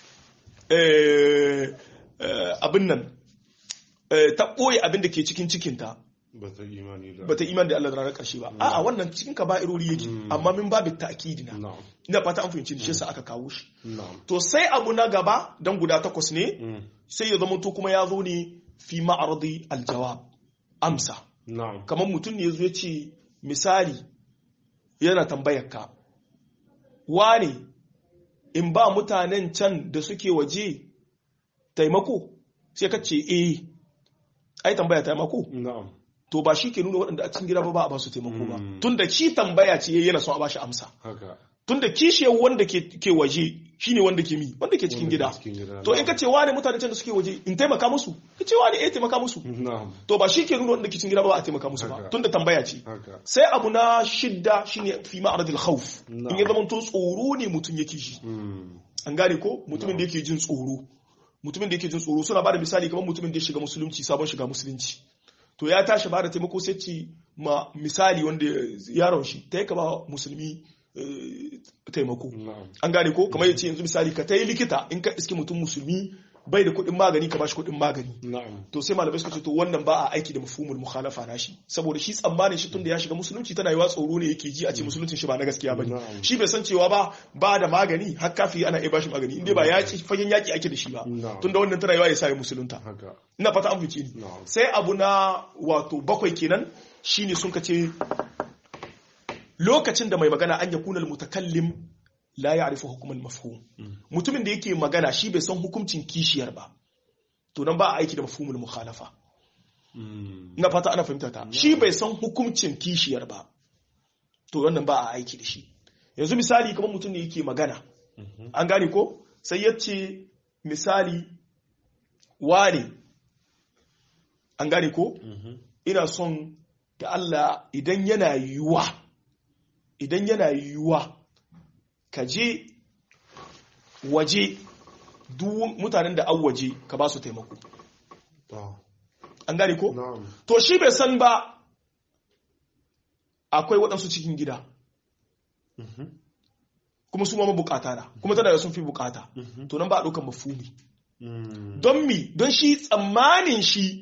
abin nan ta ɓoye abin da ke cikin cikinta ba ta imani da Allah da ranar ƙarshe ba a'a wannan cikin ka ba'irori yake amma min babu ta'kidina ina fata an fahimci shi yasa aka kawo shi to sai abu na gaba dan guda 8 ne sai ya zama to kuma ya zo ne fi ma'aradi aljawab amsa kamar mutum ne yazo ya ce misali yana tambayar ka wane in ba mutanen can da suke waje taimako sai ka ce ai tambaya taimako na'am to ba shi ke nuna waɗanda a cikin gida ba a ba su taimako ba tunda shi tambaya ce yana son a ba shi amsa haka tunda kishiyar wanda ke waje shine wanda ke wanda ke cikin gida to in ka ce wane mutane can da suke waje in taimaka musu ka ce wane taimaka musu to ba shi ke nuna wanda ke cikin gida ba a taimaka musu ba tunda tambaya ce sai abu na shidda shine fi ma'aradil khawf in ya zama to tsoro ne mutum yake ji an gane ko mutumin da yake jin tsoro suna ba da misali kamar mutumin da ya shiga musulunci sabon shiga musulunci to ya tashi ba da taimako sai ce ma misali wanda yaron shi ta yi ka ba musulmi taimako an gane ko kamar yace yanzu misali ka tayi likita in ka iske mutum musulmi bai da kuɗin magani ka bashi kuɗin magani to sai malamai suka ce to wannan ba a aiki da mafhumul mukhalafa nashi saboda shi tsammanin shi tun da ya shiga musulunci tana yiwa tsoro ne yake ji a ce musuluncin shi ba na gaskiya bane shi bai san cewa ba da magani har kafi ana iya bashi magani inda ba yaki fagen yaki ake da shi ba tun da wannan tana yiwa ya sa ya musulunta ina fata an fice ni sai abu na wato bakwai kenan shine sun ka ce lokacin da mai magana an yakuna al-mutakallim la ya'rifu hukm al-mafhum mutumin da yake magana shi bai san hukuncin kishiyar ba to nan ba a aiki da mafhumul mukhalafa ina fata ana fahimta ta shi bai san hukuncin kishiyar ba to wannan ba a aiki da shi yanzu misali kamar mutum ne yake magana an gane ko sai yace misali wani an gane ko ina son da Allah idan yana yiwuwa ka je waje duk mutanen da an waje ka ba su taimako an gane ko? to shi bai san ba akwai waɗansu cikin gida kuma su ma mabukata na kuma tana da sun fi bukata to nan ba a ɗaukan mafumi don shi tsammanin shi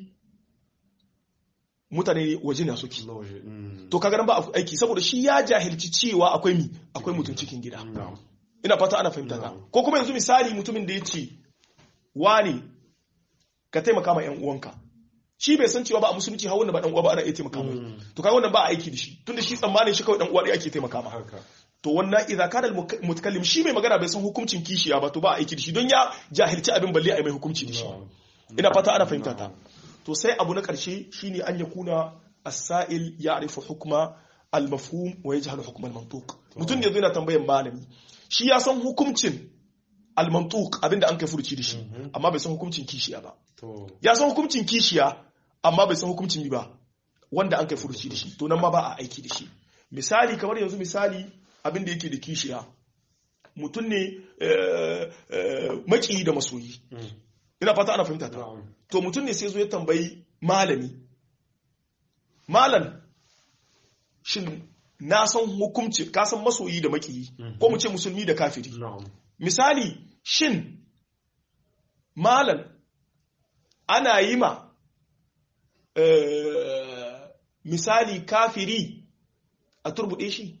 mutane waje na suke to kaga nan ba aiki saboda shi ya jahilci cewa akwai mutum cikin gida ina fata ana fahimta ka ko kuma yanzu misali mutumin da ya ce wani ka taimaka ma yan uwanka shi bai san cewa ba a musulunci har wanda ba dan uwa ba ana iya taimaka mai to kaga wannan ba aiki da shi tunda shi tsammanin shi kawai dan uwa da ake taimaka ma to wannan idza kana mutakallim shi mai magana bai san hukuncin kishiya ba to ba aiki da shi don ya jahilci abin balle ai mai hukunci da shi ina fata ana fahimta ta to sai abu na ƙarshe shine an yakuna as-sa'il ya'rifu hukma al-mafhum wa yajhalu hukm al-mantuq mutum yanzu yana tambayan malami shi ya san hukuncin al-mantuq abinda an kai furuci da shi amma bai san hukuncin kishiya ba ya san hukuncin kishiya amma bai san hukuncin ba wanda an kai furuci da shi to nan ma ba a aiki da shi misali kamar yanzu misali abinda yake da kishiya mutum ne maki da masoyi ina fata ana fahimta ta to mutum ne sai zo ya tambayi malam shin na san hukunci ka san masoyi da makiyi ko mu ce musulmi da kafiri misali shin malam ana yi ma misali kafiri a turbude shi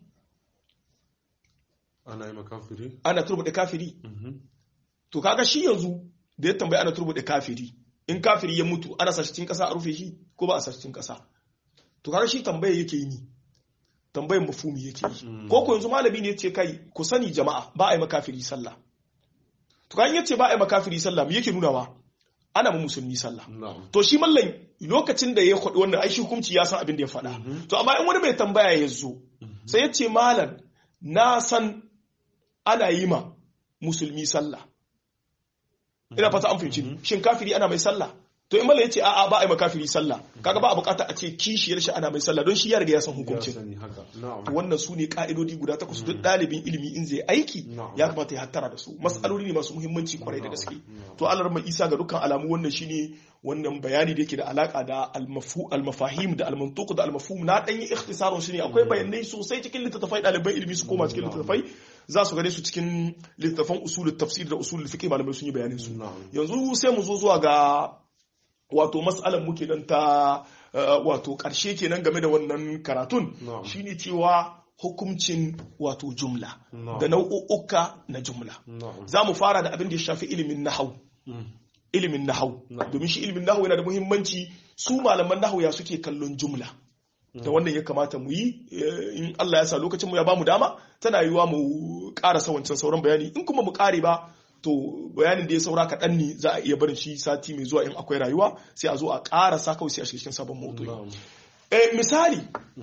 ana yi ma kafiri ana turbude kafiri to kaga shi yanzu da ya tambaya ana turbude kafiri in kafiri ya mutu ana sashi cikin kasa a rufe shi ko ba a sashi cikin kasa to kaga shi tambaya yake yi tambayan mafhumi yake yi ko yanzu malami ne yace kai ku sani jama'a ba a yi makafiri sallah to kan yace ba a yi makafiri sallah me yake nunawa ana mu musulmi sallah to shi mallan lokacin da ya kwadi wannan ai shi hukunci ya san abin da ya faɗa to amma in wani mai tambaya ya zo sai yace malam na san ana yi ma musulmi sallah ina fata an fahimci shin kafiri ana mai sallah to in mala yace a'a ba a yi makafiri sallah kaga ba a bukata a ce kishiyar shi ana mai sallah don shi ya riga ya san hukuncin to wannan su ne ka'idodi guda takwas duk dalibin ilimi in zai aiki ya kamata ya hattara da su mas'aloli ne masu muhimmanci kwarai da gaske to Allah mai isa ga dukkan alamu wannan shine wannan bayani da yake da alaka da al-mafahim da al-mantuq da al-mafhum na dan yi ikhtisarun shi ne akwai bayanai sosai cikin littattafai dalibai ilimi su koma cikin littattafai za su gane su cikin littattafan usulul tafsir da usulul fiqh malamai sun yi bayanin su yanzu sai mu zo zuwa ga wato mas'alan muke dan ta wato ƙarshe kenan game da wannan karatun shine cewa hukuncin wato jumla da nau'uka na jumla za mu fara da abin da ya shafi ilimin nahau domin shi ilimin nahau yana da muhimmanci su malaman nahau ya suke kallon jumla da wannan ya kamata mu yi in Allah ya sa lokacin mu ya bamu dama tana yiwa mu karasa wancan sauran bayani in kuma mu kare ba to bayanin da ya saura kaɗan ne za a iya barin shi sati mai zuwa in akwai rayuwa sai a zo a karasa kawai sai a cikin sabon maudu'i misali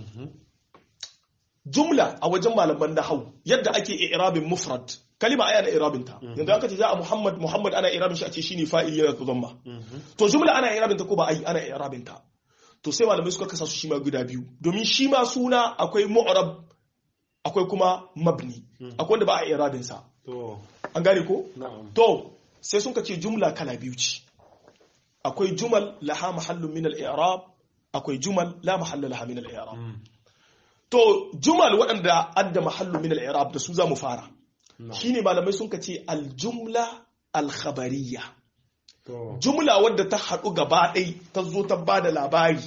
jumla a wajen malaman nahwu yadda ake i'rabin mufrad kalima aya na i'rabin ta yanzu aka ce za Muhammad ana i'rabin shi a ce shine fa'ili yana da dhamma to jumla ana i'rabin ta ko ba ai ana i'rabin ta to sai malamai suka kasa su shi ma guda biyu domin shi ma suna akwai mu'rab akwai kuma mabni akwai wanda ba a i'rabin sa an gane ko to sai sun ce jumla kala biyu ce akwai jumal laha mahallun min al-i'rab akwai jumal la mahalla laha min al-i'rab to jumal waɗanda adda mahallun min al-i'rab da su za mu fara shine malamai sun ce al-jumla al-khabariyya jumla wadda ta haɗu gaba ɗai ta zo ta bada labari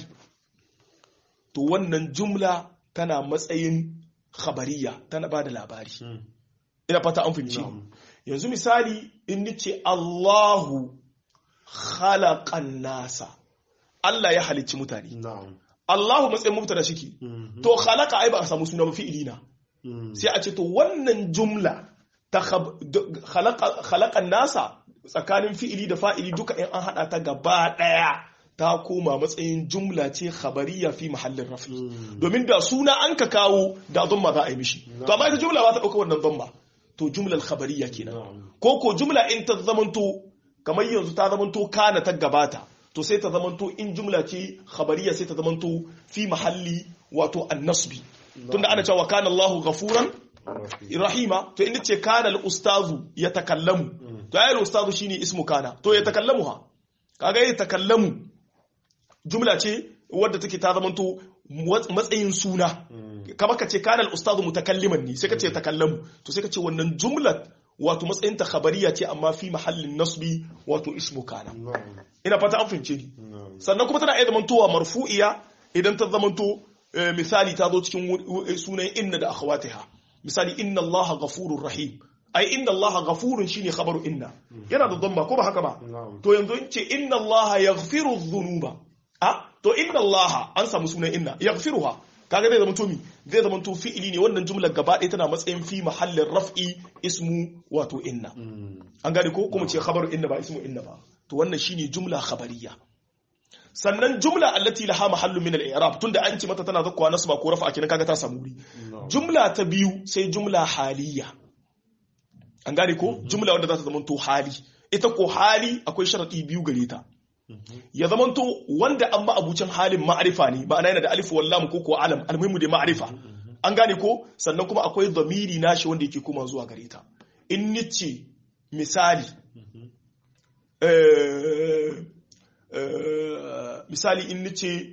to wannan jumla tana matsayin khabariyya tana bada labari ina fata an fahimci yanzu misali in nace Allahu khalaqan nasa Allah ya halicci mutane Allahu matsayin mubtada shiki to khalaqa ai ba a samu suna ba fi'ili na sai a ce to wannan jumla ta khalaqan nasa tsakanin fi'ili da fa'ili duka in an hada ta gaba daya ta koma matsayin jumla ce khabariya fi mahallin rafi domin da suna an ka kawo da dhamma za a yi mishi to amma ita jumla ba ta dauka wannan dhamma to jumlar khabariya kenan ko jumla in ta zamanto kamar yanzu ta zamanto kana ta gabata to sai ta zamanto in jumla ce khabariya sai ta zamanto fi mahalli wato annasbi tunda ana cewa kana Allahu ghafuran rahima to inda ce kana al-ustazu yatakallamu to ayar ustazu shine ismu kana to yatakallamu ha kaga yatakallamu jumla ce wadda take ta zamanto matsayin suna kamar ka ce kana al-ustazu mutakalliman ne sai ka ce takallamu to sai ka ce wannan jumlar wato matsayin ta khabariya ce amma fi mahallin nasbi wato ismu kana ina fata an fahimce ni sannan kuma tana iya zamantowa marfu'iya idan ta zamanto misali ta zo cikin sunan inna da akhawatiha misali inna allaha ghafurur rahim ai inna allaha ghafurun shine khabaru inna yana da dhamma ko ba haka ba to yanzu in ce inna allaha yaghfiru dhunuba to inna allaha an samu sunan inna yaghfiruha kaga zai zamanto mi zai zamanto fi'ili ne wannan jumlar gaba ɗaya tana matsayin fi mahallin raf'i ismu wato inna an gane ko kuma ce khabaru inna ba ismu inna ba to wannan shine jumla khabariya sannan jumla allati laha mahallu min al-i'rab tunda an ce mata tana zakwa nasba ko rafa kenan kaga ta samu wuri jumla ta biyu sai jumla haliya an gane ko jumla wadda za ta zamanto hali ita ko hali akwai sharadi biyu gare ta ya zamanto wanda an ma'abucin halin ma'arifa ne ma'ana yana da alif wallam ko ko alam almuhimu da ma'arifa an gane ko sannan kuma akwai dhamiri nashi wanda yake kuma zuwa gare ta in nice misali in nice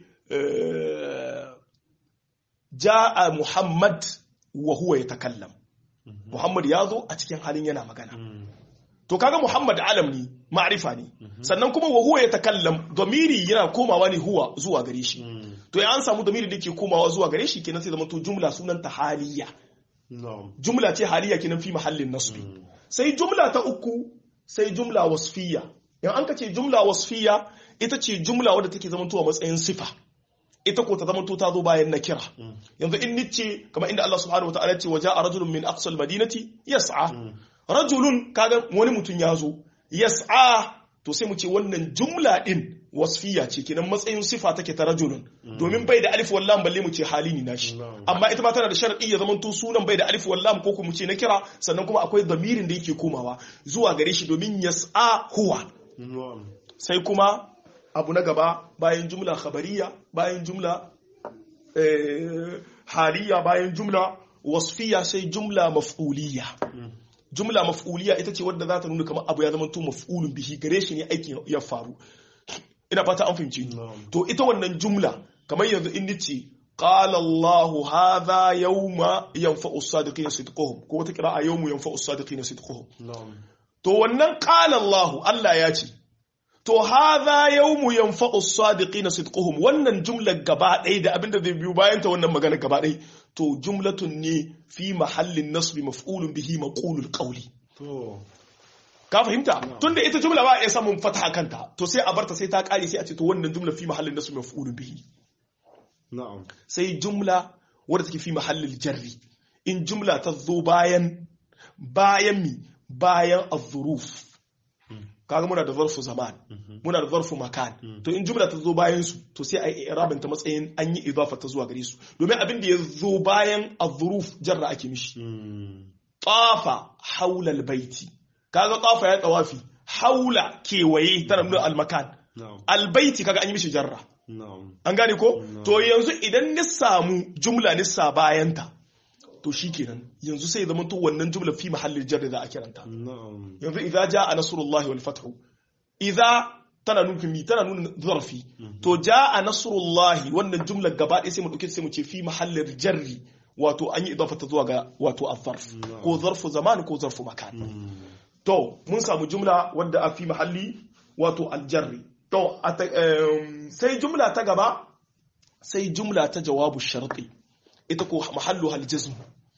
ja'a Muhammad wa huwa yatakallam Muhammad ya zo a cikin halin yana magana to kaga Muhammad alam ne ma'rifa ne sannan kuma wa huwa yatakallam damiri yana komawa ne huwa zuwa gare shi to ya an samu damiri da ke komawa zuwa gare shi kenan sai zama to jumla sunan ta haliya jumla ce haliya kenan fi mahallin nasbi sai jumla ta uku sai jumla wasfiya in an kace jumla wasfiya ita ce jumla wadda take zama to a matsayin sifa ita ko ta zama to ta zo bayan nakira yanzu in nice kamar inda Allah subhanahu wataala ya ce waja'a rajulun min aqsal madinati yas'a rajulun kaga wani mutum ya zo yas'a to sai mu ce wannan jumla din wasfiya ce kenan matsayin sifa take ta rajulun domin bai da alif wallam balle mu ce hali ne nashi amma ita ba tana da sharadi ya zamanto sunan bai da alif wallam ko kuma mu ce na kira sannan kuma akwai damirin da yake komawa zuwa gare shi domin yas'a huwa sai kuma abu na gaba bayan jumla khabariya bayan jumla haliya bayan jumla wasfiya sai jumla maf'uliya jumla maf'uliya ita ce wadda za ta nuna kamar abu ya zama to maf'ulun bihi gare shi ne aikin ya faru ina fata an fahimci to ita wannan jumla kamar yanzu in nace qala Allah hadha yawma yanfa'u as-sadiqina sidquhum ko wata qira'a yawmu yanfa'u as-sadiqina sidquhum to wannan qala Allah ya ce to hadha yawmu yanfa'u as-sadiqina sidquhum wannan jumlar gaba ɗaya da abinda zai biyo bayan ta wannan magana gaba ɗaya to jumlatun ne fi mahallin nasbi maf'ulun bihi maqulul qawli to ka fahimta tunda ita jumla ba ya samun fataha kanta to sai a barta sai ta kare sai a ce to wannan jumla fi mahallin nasbi maf'ulun bihi na'am sai jumla wadda take fi mahallil jarri in jumla ta zo bayan bayan mi bayan az-zuruf kaga muna da zarfu zaman muna da zarfu makan to in jumla ta zo bayan su to sai a yi i'rabin ta matsayin an yi idafa ta zuwa gare su domin abin da ya zo bayan az-zuruf jarra ake mishi tafa haula al-baiti kaga tafa ya tawafi haula kewaye tana nuna al-makan al-baiti kaga an yi mishi jarra an gane ko to yanzu idan ni samu jumla nissa bayan ta to shikenan yanzu sai zama to wannan jumla fi mahallin jarri za a kiranta yanzu idza jaa nasrullahi wal fathu idza tana nuna zarfi to jaa nasrullahi wannan jumla gaba ɗaya sai mu dauke sai mu ce fi mahallin jarri wato an yi idafa ta zuwa ga wato az-zarf ko zarfu zaman ko zarfu makan to mun samu jumla wadda a fi mahalli wato al-jarri to sai jumla ta gaba sai jumla ta jawabu sharti ita ko mahallu al-jazm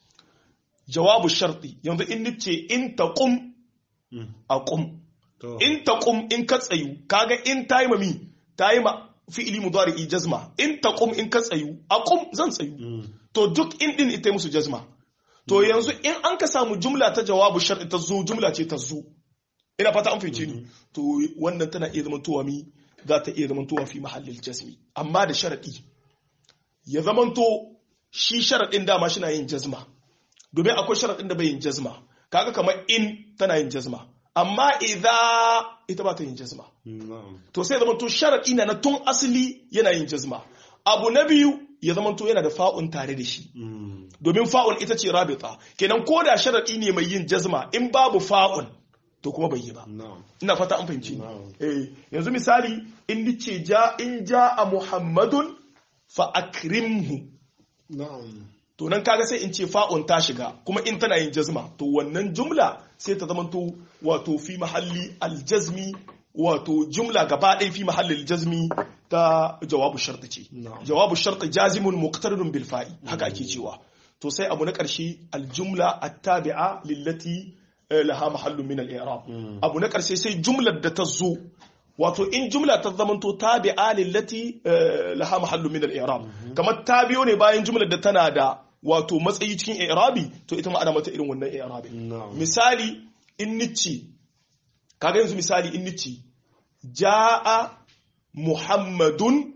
jawabu sharti yanzu in nace in taqum aqum in taqum in ka tsayu kaga in tayi ma fi'li mudari jazma in taqum in ka tsayu aqum zan tsayu to duk in din ita musu jazma to yanzu in an ka samu jumla ta jawabu sharti ta zo jumla ce ta zo ina fata an fahimce ni to wannan tana iya zamantowa za ta iya zamantowa fi mahallil jazmi amma da sharadi ya zamanto shi sharadin dama shi na yin jazma domin akwai sharadin da bai yin jazma kaga kamar in tana yin jazma amma idza ita ba ta yin jazma to sai zamanto sharadi na tun asali yana yin jazma abu na biyu ya zamanto yana da fa'un tare da shi domin fa'un ita ce rabita kenan ko da sharadi ne mai yin jazma in babu fa'un to kuma bai yi ba ina fata an fahimci yanzu misali in nace in ja'a muhammadun fa akrimhu to nan kaga sai in ce fa'un ta shiga kuma in tana yin jazma to wannan jumla sai ta zamanto wato fi mahalli aljazmi wato jumla gaba ɗaya fi mahalli aljazmi ta jawabu sharti ce jawabu sharti jazimun muqtaridun bil fa'i haka ake cewa to sai abu na ƙarshe aljumla at-tabi'a lillati laha mahallun min al-i'rab abu na ƙarshe sai jumlar da ta zo wato in jumla ta zamanto tabi'a lillati laha mahallun min al-i'rab kamar ta biyo ne bayan jumlar da tana da wato matsayi cikin i'rabi to ita ma ana mata irin wannan i'rabi misali in nici kaga yanzu misali in nici jaa muhammadun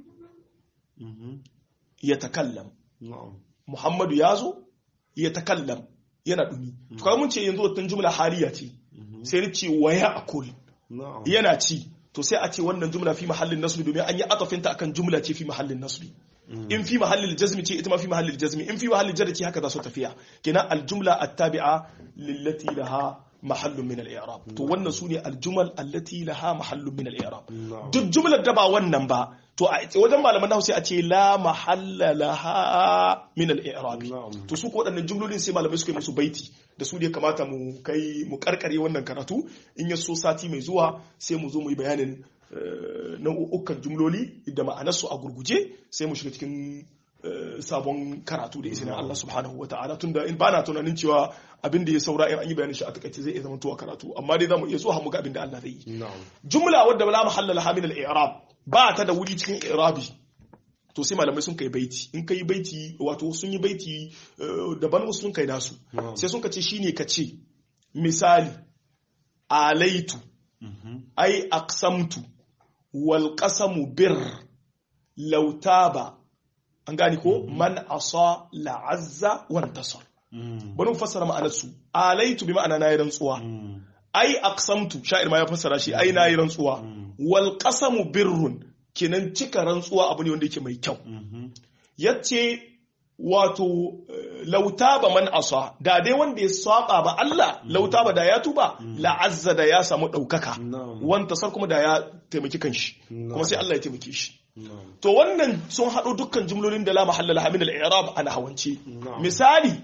yatakallam muhammadu yazo yatakallam yana dumi to kaga mun ce yanzu wannan jumla haliya ce sai ni ce wa ya'kul yana ci to sai a ce wannan jumla fi mahallin nasbi domin an yi atafinta akan jumla ce fi mahallin nasbi in fi mahallin jazmi ce ita ma fi mahallin jazmi in fi mahallin jarri ce haka za su tafiya kenan aljumla attabi'a lillati laha mahallun min al-i'rab to wannan sune aljumal allati laha mahallun min al-i'rab duk jumlar da ba wannan ba to a wajen malaman nahwu sai a ce la mahalla laha min al-i'rab to su ko wadannan jumlolin sai malamai suka yi musu baiti da su ne kamata mu karkare wannan karatu in ya so sati mai zuwa sai mu zo mu yi bayanin nau'ukan jumloli da ma'anarsu a gurguje sai mu shiga cikin sabon karatu da izinin Allah subhanahu wa ta'ala tunda in bana tunanin cewa abin da ya saura in an yi bayanin shi a takaice zai iya zama tuwa karatu amma dai zamu iya so mu ga abin da Allah zai yi jumla wadda la mahalla laha min al-i'rab ba ta da wuri cikin i'rabi to sai malamai sun kai baiti in kai baiti wato sun yi baiti daban wasu sun kai nasu sai sun kace shine kace misali alaitu ai aqsamtu wal qasamu bir law taba an gani ko man asa la'azza wa intasar bari mu fassara ma'anar su alaitu bi ma'ana nayi rantsuwa ai aqsamtu sha'ir ma ya fassara shi ai nayi rantsuwa wal qasamu birrun kenan cika rantsuwa abu ne wanda yake mai kyau yace wato lautaba man asa da dai wanda ya saba ba Allah lautaba da ya tuba la'azza da ya samu daukaka wanta sar kuma da ya taimaki kanshi kuma sai Allah ya taimake shi to wannan sun hado dukkan jumlolin da la mahalla laha min al-i'rab ana hawance misali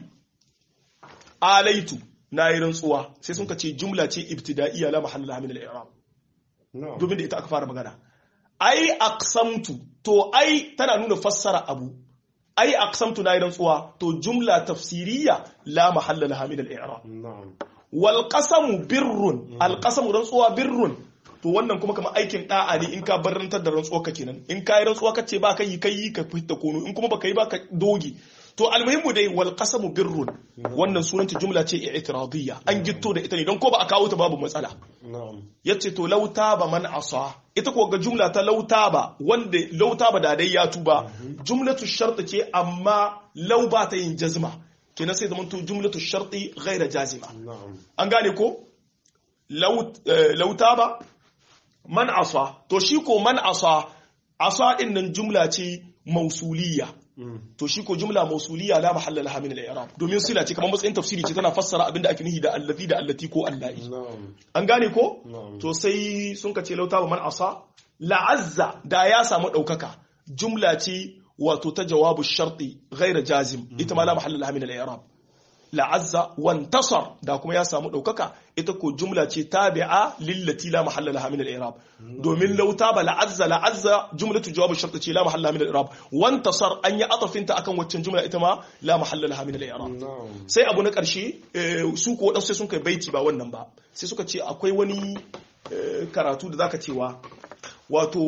alaitu nayi rantsuwa sai sun kace jumla ce ibtida'iyya la mahalla laha min al-i'rab domin da ita aka fara magana ai aqsamtu to ai tana nuna fassara abu ai aqsamtu na rantsuwa to jumla tafsiriyya la mahalla laha min al-i'rab wal qasamu birrun al qasamu rantsuwa birrun to wannan kuma kamar aikin da'a ne in ka barantar da rantsuwa ka kenan in ka yi rantsuwa kace ba kai ka fita kono in kuma baka yi ba ka dogi to almuhimmu dai wal qasamu birrun wannan sunanta jumla ce i'tiradiyya an gitto da ita ne don ko ba a kawo ta babu matsala yace to law taba man asa ita ko ga jumla ta law taba wanda law taba da dai ya tuba jumlatu shart ce amma law ba ta yin jazma kenan sai zaman to jumlatu sharti ghaira jazima an gane ko law taba man asa to shi ko man asa din nan jumla ce mausuliyya to shi ko jumla mausuliyya la mahalla laha min al-i'rab domin sila ce kamar matsayin tafsiri ce tana fassara abinda ake nihi da allazi da allati ko allahi an gane ko to sai sun kace lauta man asa la'azza da ya samu daukaka jumla ce wato ta jawabu sharti ghaira jazim ita ma la mahalla laha min al-i'rab la'azza wantasar da kuma ya samu daukaka ita ko jumla ce tabi'a lillati la mahalla laha min al-i'rab domin law taba la'azza jumlatu jawab ash-shart ce la mahalla min al-i'rab wantasar an yi atafinta akan waccan jumla ita ma la mahalla laha min al-i'rab sai abu na karshe su ko wadansu sun kai baiti ba wannan ba sai suka ce akwai wani karatu da zaka cewa wato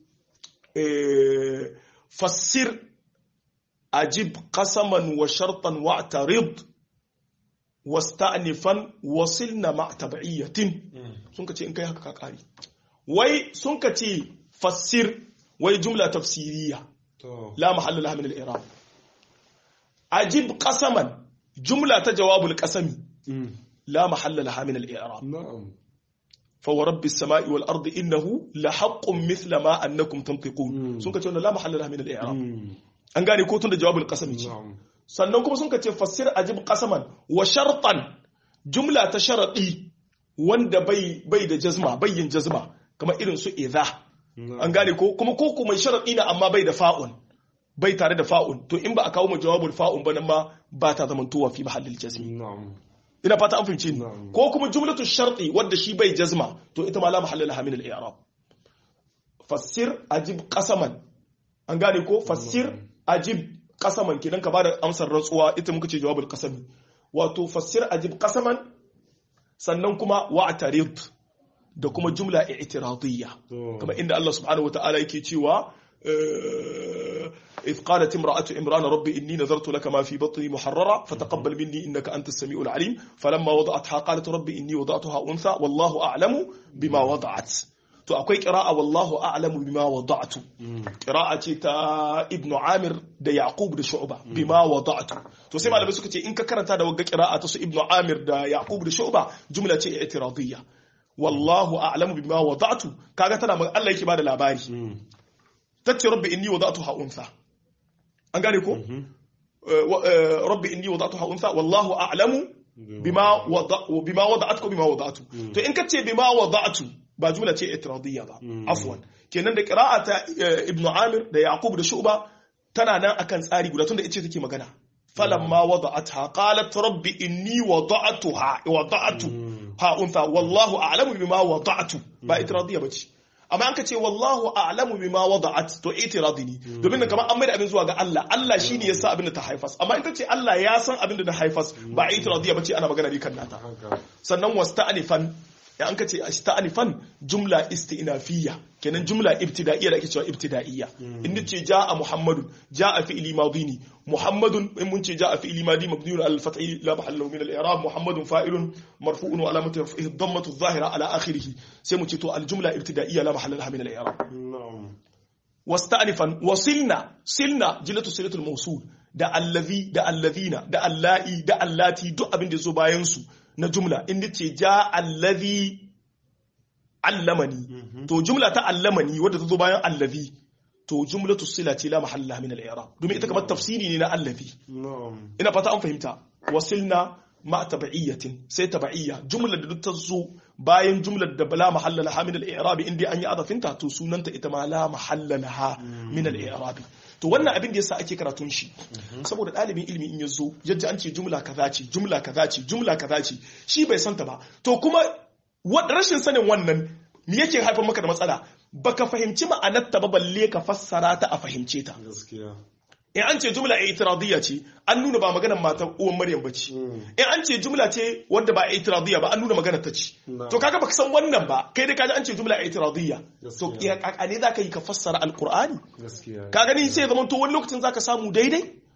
fassir ajib qasaman wa shartan wa'tarid wasta'nifan wasilna ma tab'iyatin sun kace in kai haka ka kare wai sun kace fassir wai jumla tafsiriya la mahalla laha min al-i'rab ajib qasaman jumla ta jawabul qasami la mahalla laha min al-i'rab na'am fa wa rabbis samai wal ardi innahu la haqqun mithla ma annakum tantiqun sun kace la mahalla laha min al-i'rab an gane ko tun da jawabul qasami ce sannan kuma sun ka ce fassir ajib qasaman wa shartan jumla ta sharadi wanda bai da jazma bayyin jazma kamar irin su idha an gane ko kuma mai sharadi na amma bai da fa'un bai tare da fa'un to in ba a kawo mu jawabul fa'un ba nan ma ba ta zaman tuwa fi mahallil jazmi ina fata an fahimci ko kuma jumlatu sharti wanda shi bai jazma to ita ma la mahalla laha min al-i'rab fassir ajib qasaman an gane ko fassir ajib qasaman kidan ka bada amsar rantsuwa ita muka ce jawabul qasami wato fassir ajib qasaman sannan kuma wa'tarid da kuma jumla i'tiradiyya kamar inda Allah subhanahu wataala yake cewa إذ قالت امرأة عمران ربي إني نذرت لك ما في بطني محررة فتقبل مني إنك أنت السميع العليم فلما وضعتها قالت ربي إني وضعتها أنثى والله أعلم بما وضعت to akwai qira'a wallahu a'lamu bima wada'tu qira'a ce ta ibnu amir da yaqub da shu'ba bima wada'tu to sai malamai suka ce in ka karanta da wagga qira'a ta su ibnu amir da yaqub da shu'ba jumla ce i'tiradiyya wallahu a'lamu bima wada'tu kaga tana Allah yake bada labari tace rabbi inni wada'tuha untha an gane ko rabbi inni wada'tuha untha wallahu a'lamu bima wada'tu bima wada'tu to in ka ce bima wada'tu ba jumla ce itiradiyya ba afwan kenan da qira'ata ibnu amir da yaqub da shu'ba tana nan akan tsari guda tunda ita take magana falamma wada'atha qalat rabbi inni wada'tu ha untha wallahu a'lamu bima wada'tu ba itiradiyya bace amma an ka ce wallahu a'lamu bima wada'at to itiradi ne domin kamar an maida abin zuwa ga Allah Allah shine ya sa abin da ta haifas amma in ka ce Allah ya san abin da ta haifas ba itiradiyya bace ana magana ne kan nata sannan wasta'nifan ya an ka ce ista'nifan jumla isti'nafiyya kenan jumla ibtida'iyya da ake cewa ibtida'iyya in ce ja'a muhammadun ja'a fi'li madini muhammadun in mun ce ja'a fi'li madi mabniun ala al-fathi la mahalla min al-i'rab muhammadun fa'ilun marfu'un wa alamatu raf'ihi ad-dammatu adh-dhahira ala akhirih sai mu ce to al-jumla ibtida'iyya la mahalla laha min al-i'rab wasta'nifan wasilna jilatu silatul mawsul da allazi da allazina da allai da allati duk abin da yazo bayan su na jumla inda ce ja allazi allamani to jumla ta allamani wadda ta zo bayan allazi to jumlatu sila ce la mahalla min al-i'rab domin ita kamar tafsiri ne na allazi ina fata an fahimta wasilna ma tab'iyatin sai tab'iyya jumlar da duk ta zo bayan jumlar da la mahalla laha min al-i'rab inda an yi adafinta to sunanta ita ma la mahalla laha min al-i'rab to wannan abin da yasa ake karatun shi saboda dalibin ilimi in yazo yadda an ce jumla kaza ce jumla kaza ce jumla kaza ce shi bai santa ba to kuma rashin sanin wannan me yake haifar maka da matsala baka fahimci ma'anar ta ba balle ka fassara ta a fahimce ta gaskiya in an ce jumla i'tiradiyya ce an nuna ba maganar matar uwan Maryam bace in an ce jumla ce wanda ba i'tiradiyya ba an nuna maganar ta ce to kaga baka san wannan ba kai dai kaji an ce jumla i'tiradiyya to ne zaka yi ka fassara alqur'ani gaskiya kaga ni sai zaman to wani lokacin zaka samu daidai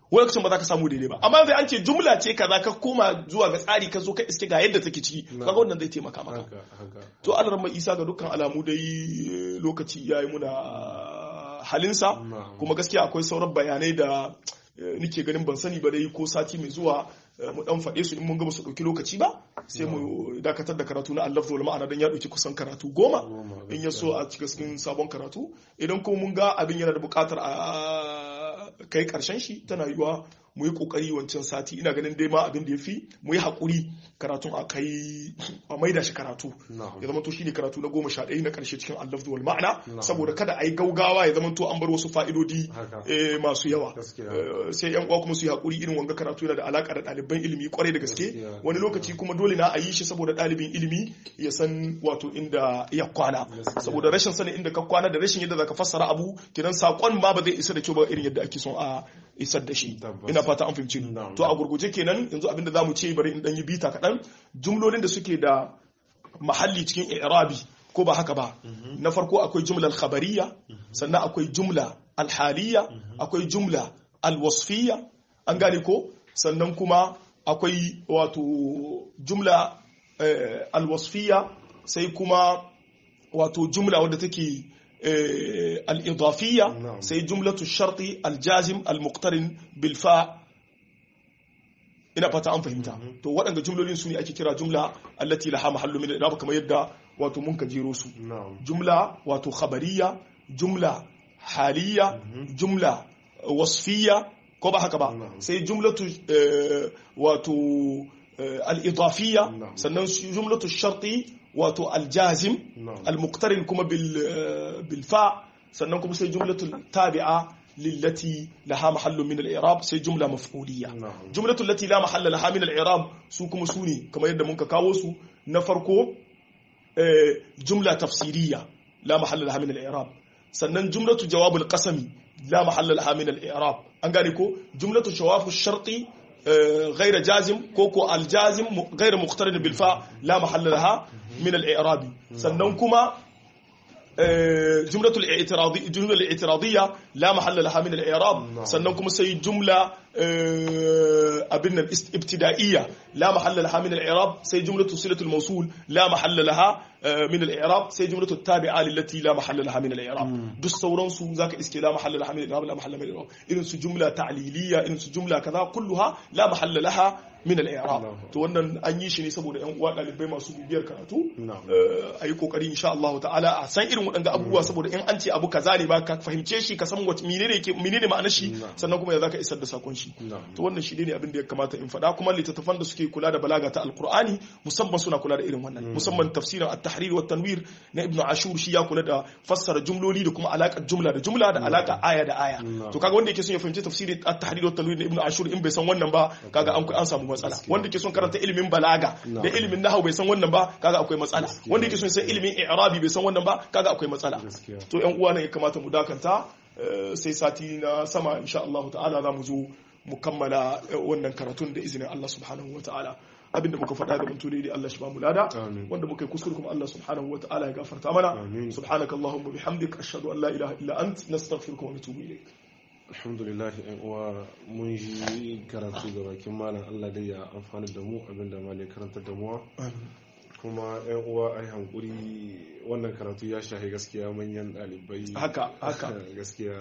wani lokacin ba za ka samu daidai ba amma zai an ce jumla ce kaza ka koma zuwa ga tsari ka zo ka iske ga yadda take ciki kaga wannan zai taimaka maka to Allah mai Isa ga dukkan alamu dai lokaci yayi muna halinsa kuma gaskiya akwai sauran bayanai da nike ganin ban sani ba dai ko sati mai zuwa mu dan faɗe su in mun ga su ɗauki lokaci ba sai mu dakatar da karatu na Allah wal ma'ana dan ya ɗauki kusan karatu 10 in ya so a cikin sabon karatu idan kuma mun ga abin yana da buƙatar a kai ƙarshen shi tana yiwa mu yi ƙoƙari wancan sati ina ganin dai ma abin da ya fi mu yi haƙuri karatun a kai a maida shi karatu ya zama to shi ne karatu na 11 na ƙarshe cikin Allah wal ma'ana saboda kada a yi gaugawa ya zama to an bar wasu fa'idodi masu yawa sai yan uwa kuma su yi haƙuri irin wanga karatu yana da alaƙa da ɗaliban ilimi kwarai da gaske wani lokaci kuma dole na a yi shi saboda ɗalibin ilimi ya san wato inda ya kwana saboda rashin sanin inda ka kwana da rashin yadda zaka fassara abu kidan sakon ma ba zai isa da kyau ba irin yadda ake son a isar da shi ina fata an fahimci ni to a gurguje kenan yanzu abinda zamu ce bari in dan yi bita kaɗan jumlolin da suke da mahalli cikin i'rabi ko ba haka ba na farko akwai jumla al-khabariyya sannan akwai jumla al-haliyya akwai jumla al-wasfiyya an gane ko sannan kuma akwai wato jumla al-wasfiyya sai kuma wato jumla wadda take al-idafiyya sai jumlatu sharti al-jazim al-muqtarin bil fa ina fata an fahimta to waɗanda jumlolin su ne ake kira jumla allati laha mahallu min al-i'rab kamar yadda wato mun ka jero su jumla wato khabariyya jumla haliyya jumla wasfiyya ko ba haka ba sai jumlatu wato al-idafiyya sannan jumlatu sharti wato aljazim almuqtarin kuma bil fa sannan kuma sai jumlatul tabi'a lillati laha mahallu min al-i'rab sai jumla maf'uliyya jumlatul lati la mahalla laha min al-i'rab su kuma sune kamar yadda mun ka kawo su na farko jumla tafsiriyya la mahalla laha min al-i'rab sannan jumlatu jawabul qasami la mahalla laha min al-i'rab an gane ko jumlatu jawabu sharti غير جازم كوكو الجازم غير مقترن بالفاء لا محل لها من الإعراب سننكما جملة الاعتراضية لا محل لها من الإعراب سننكما سي جملة أبن الابتدائية لا محل لها من الإعراب سي جملة صلة الموصول لا محل لها من الإعراب سي جملة التابعة التي لا محل لها من الإعراب دس سوران سو ذاك اسكي لا محل لها من الإعراب لا محل من الإعراب إذن سو جملة تعليلية إذن سو جملة كذا كلها لا محل لها min al-i'rab to wannan an yi shi ne saboda ƴan uwa dalibai masu bibiyar karatu ayi kokari insha Allah ta'ala a san irin waɗanda abubuwa saboda in an ce abu kaza ne ba ka fahimce shi ka san menene ma'anar shi sannan kuma ya zaka isar da sakon shi to wannan shi ne abin da ya kamata in faɗa kuma littattafan da suke kula da balaga ta alqur'ani musamman suna kula da irin wannan musamman tafsirin at-tahrir wa tanwir na ibnu ashur shi ya kula da fassara jumloli da kuma alakar jumla da jumla da alaka aya da aya to kaga wanda yake son ya fahimci tafsirin at-tahrir wa tanwir na ibnu ashur in bai san wannan ba kaga an samu matsala wanda ke son karanta ilimin balaga da ilimin nahwu bai san wannan ba kaga akwai matsala wanda ke son sai ilimin i'rabi bai san wannan ba kaga akwai matsala to ƴan uwa ne ya kamata mu dakanta sai sati na sama insha Allah ta'ala za mu zo mu kammala wannan karatun da izinin Allah subhanahu wa ta'ala abinda muka faɗa da mutu daidai Allah shi ba mu lada wanda muka yi kuskure kuma Allah subhanahu wa ta'ala ya gafarta mana subhanakallahumma bihamdika ashhadu an la ilaha illa ant nastaghfiruka wa natubu ilayk alhamdulillah yan uwa mun ji karatu ga bakin malam Allah dai ya amfani da mu abinda malai karanta da mu kuma yan uwa ai hankuri wannan karatu ya shahi gaskiya manyan dalibai haka gaskiya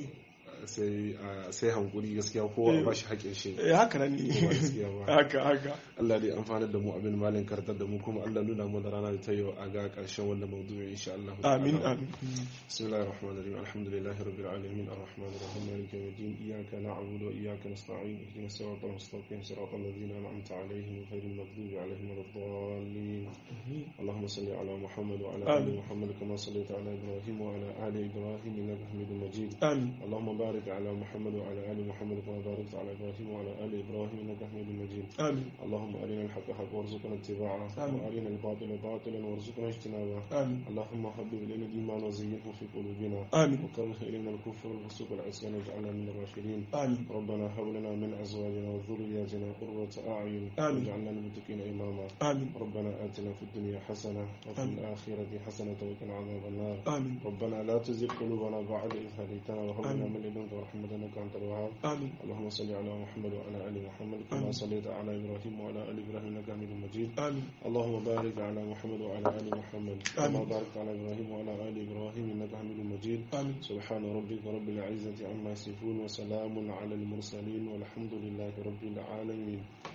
sai hankuri gaskiya kowa ba shi haƙin shi haka nan ne haka Allah dai amfani da mu abin malin kartar da mu kuma Allah nuna mu da rana da ta yau a ga ƙarshen wannan mawdu'i insha Allah amin amin bismillahir rahmanir rahim alhamdulillahi rabbil alamin arrahmanir rahim maliki yawmiddin iyyaka na'budu wa iyyaka nasta'in ihdinas siratal mustaqim siratal ladzina an'amta alaihim ghayril maghdubi alaihim waladdallin اللهم صل على محمد وعلى ال محمد كما صليت على ابراهيم وعلى ال ابراهيم انك حميد مجيد اللهم بارك على محمد وعلى ال محمد كما باركت على ابراهيم وعلى ال ابراهيم انك حميد مجيد آمين. اللهم ارنا الحق حقا وارزقنا اتباعه وارنا الباطل باطلا وارزقنا اجتنابه آمين. اللهم حبب الينا الايمان وزينه في قلوبنا وكره الينا الكفر والفسوق والعصيان واجعلنا من الراشدين ربنا هب لنا من ازواجنا وذرياتنا قرة اعين واجعلنا للمتقين اماما ربنا آتنا في الدنيا حسنه وفي الاخره حسنه وقنا عذاب النار ربنا لا تزغ قلوبنا بعد إذ هديتنا وهب لنا من لدنك ورحمة إنك أنت الوهاب. آمين. اللهم صل على محمد وعلى آل محمد كما صليت على إبراهيم وعلى آل إبراهيم إنك حميد مجيد. آمين. اللهم بارك على محمد وعلى آل محمد كما باركت على إبراهيم وعلى آل إبراهيم إنك حميد مجيد. آمين. سبحان ربك رب العزة عما يصفون وسلام على المرسلين والحمد لله رب العالمين.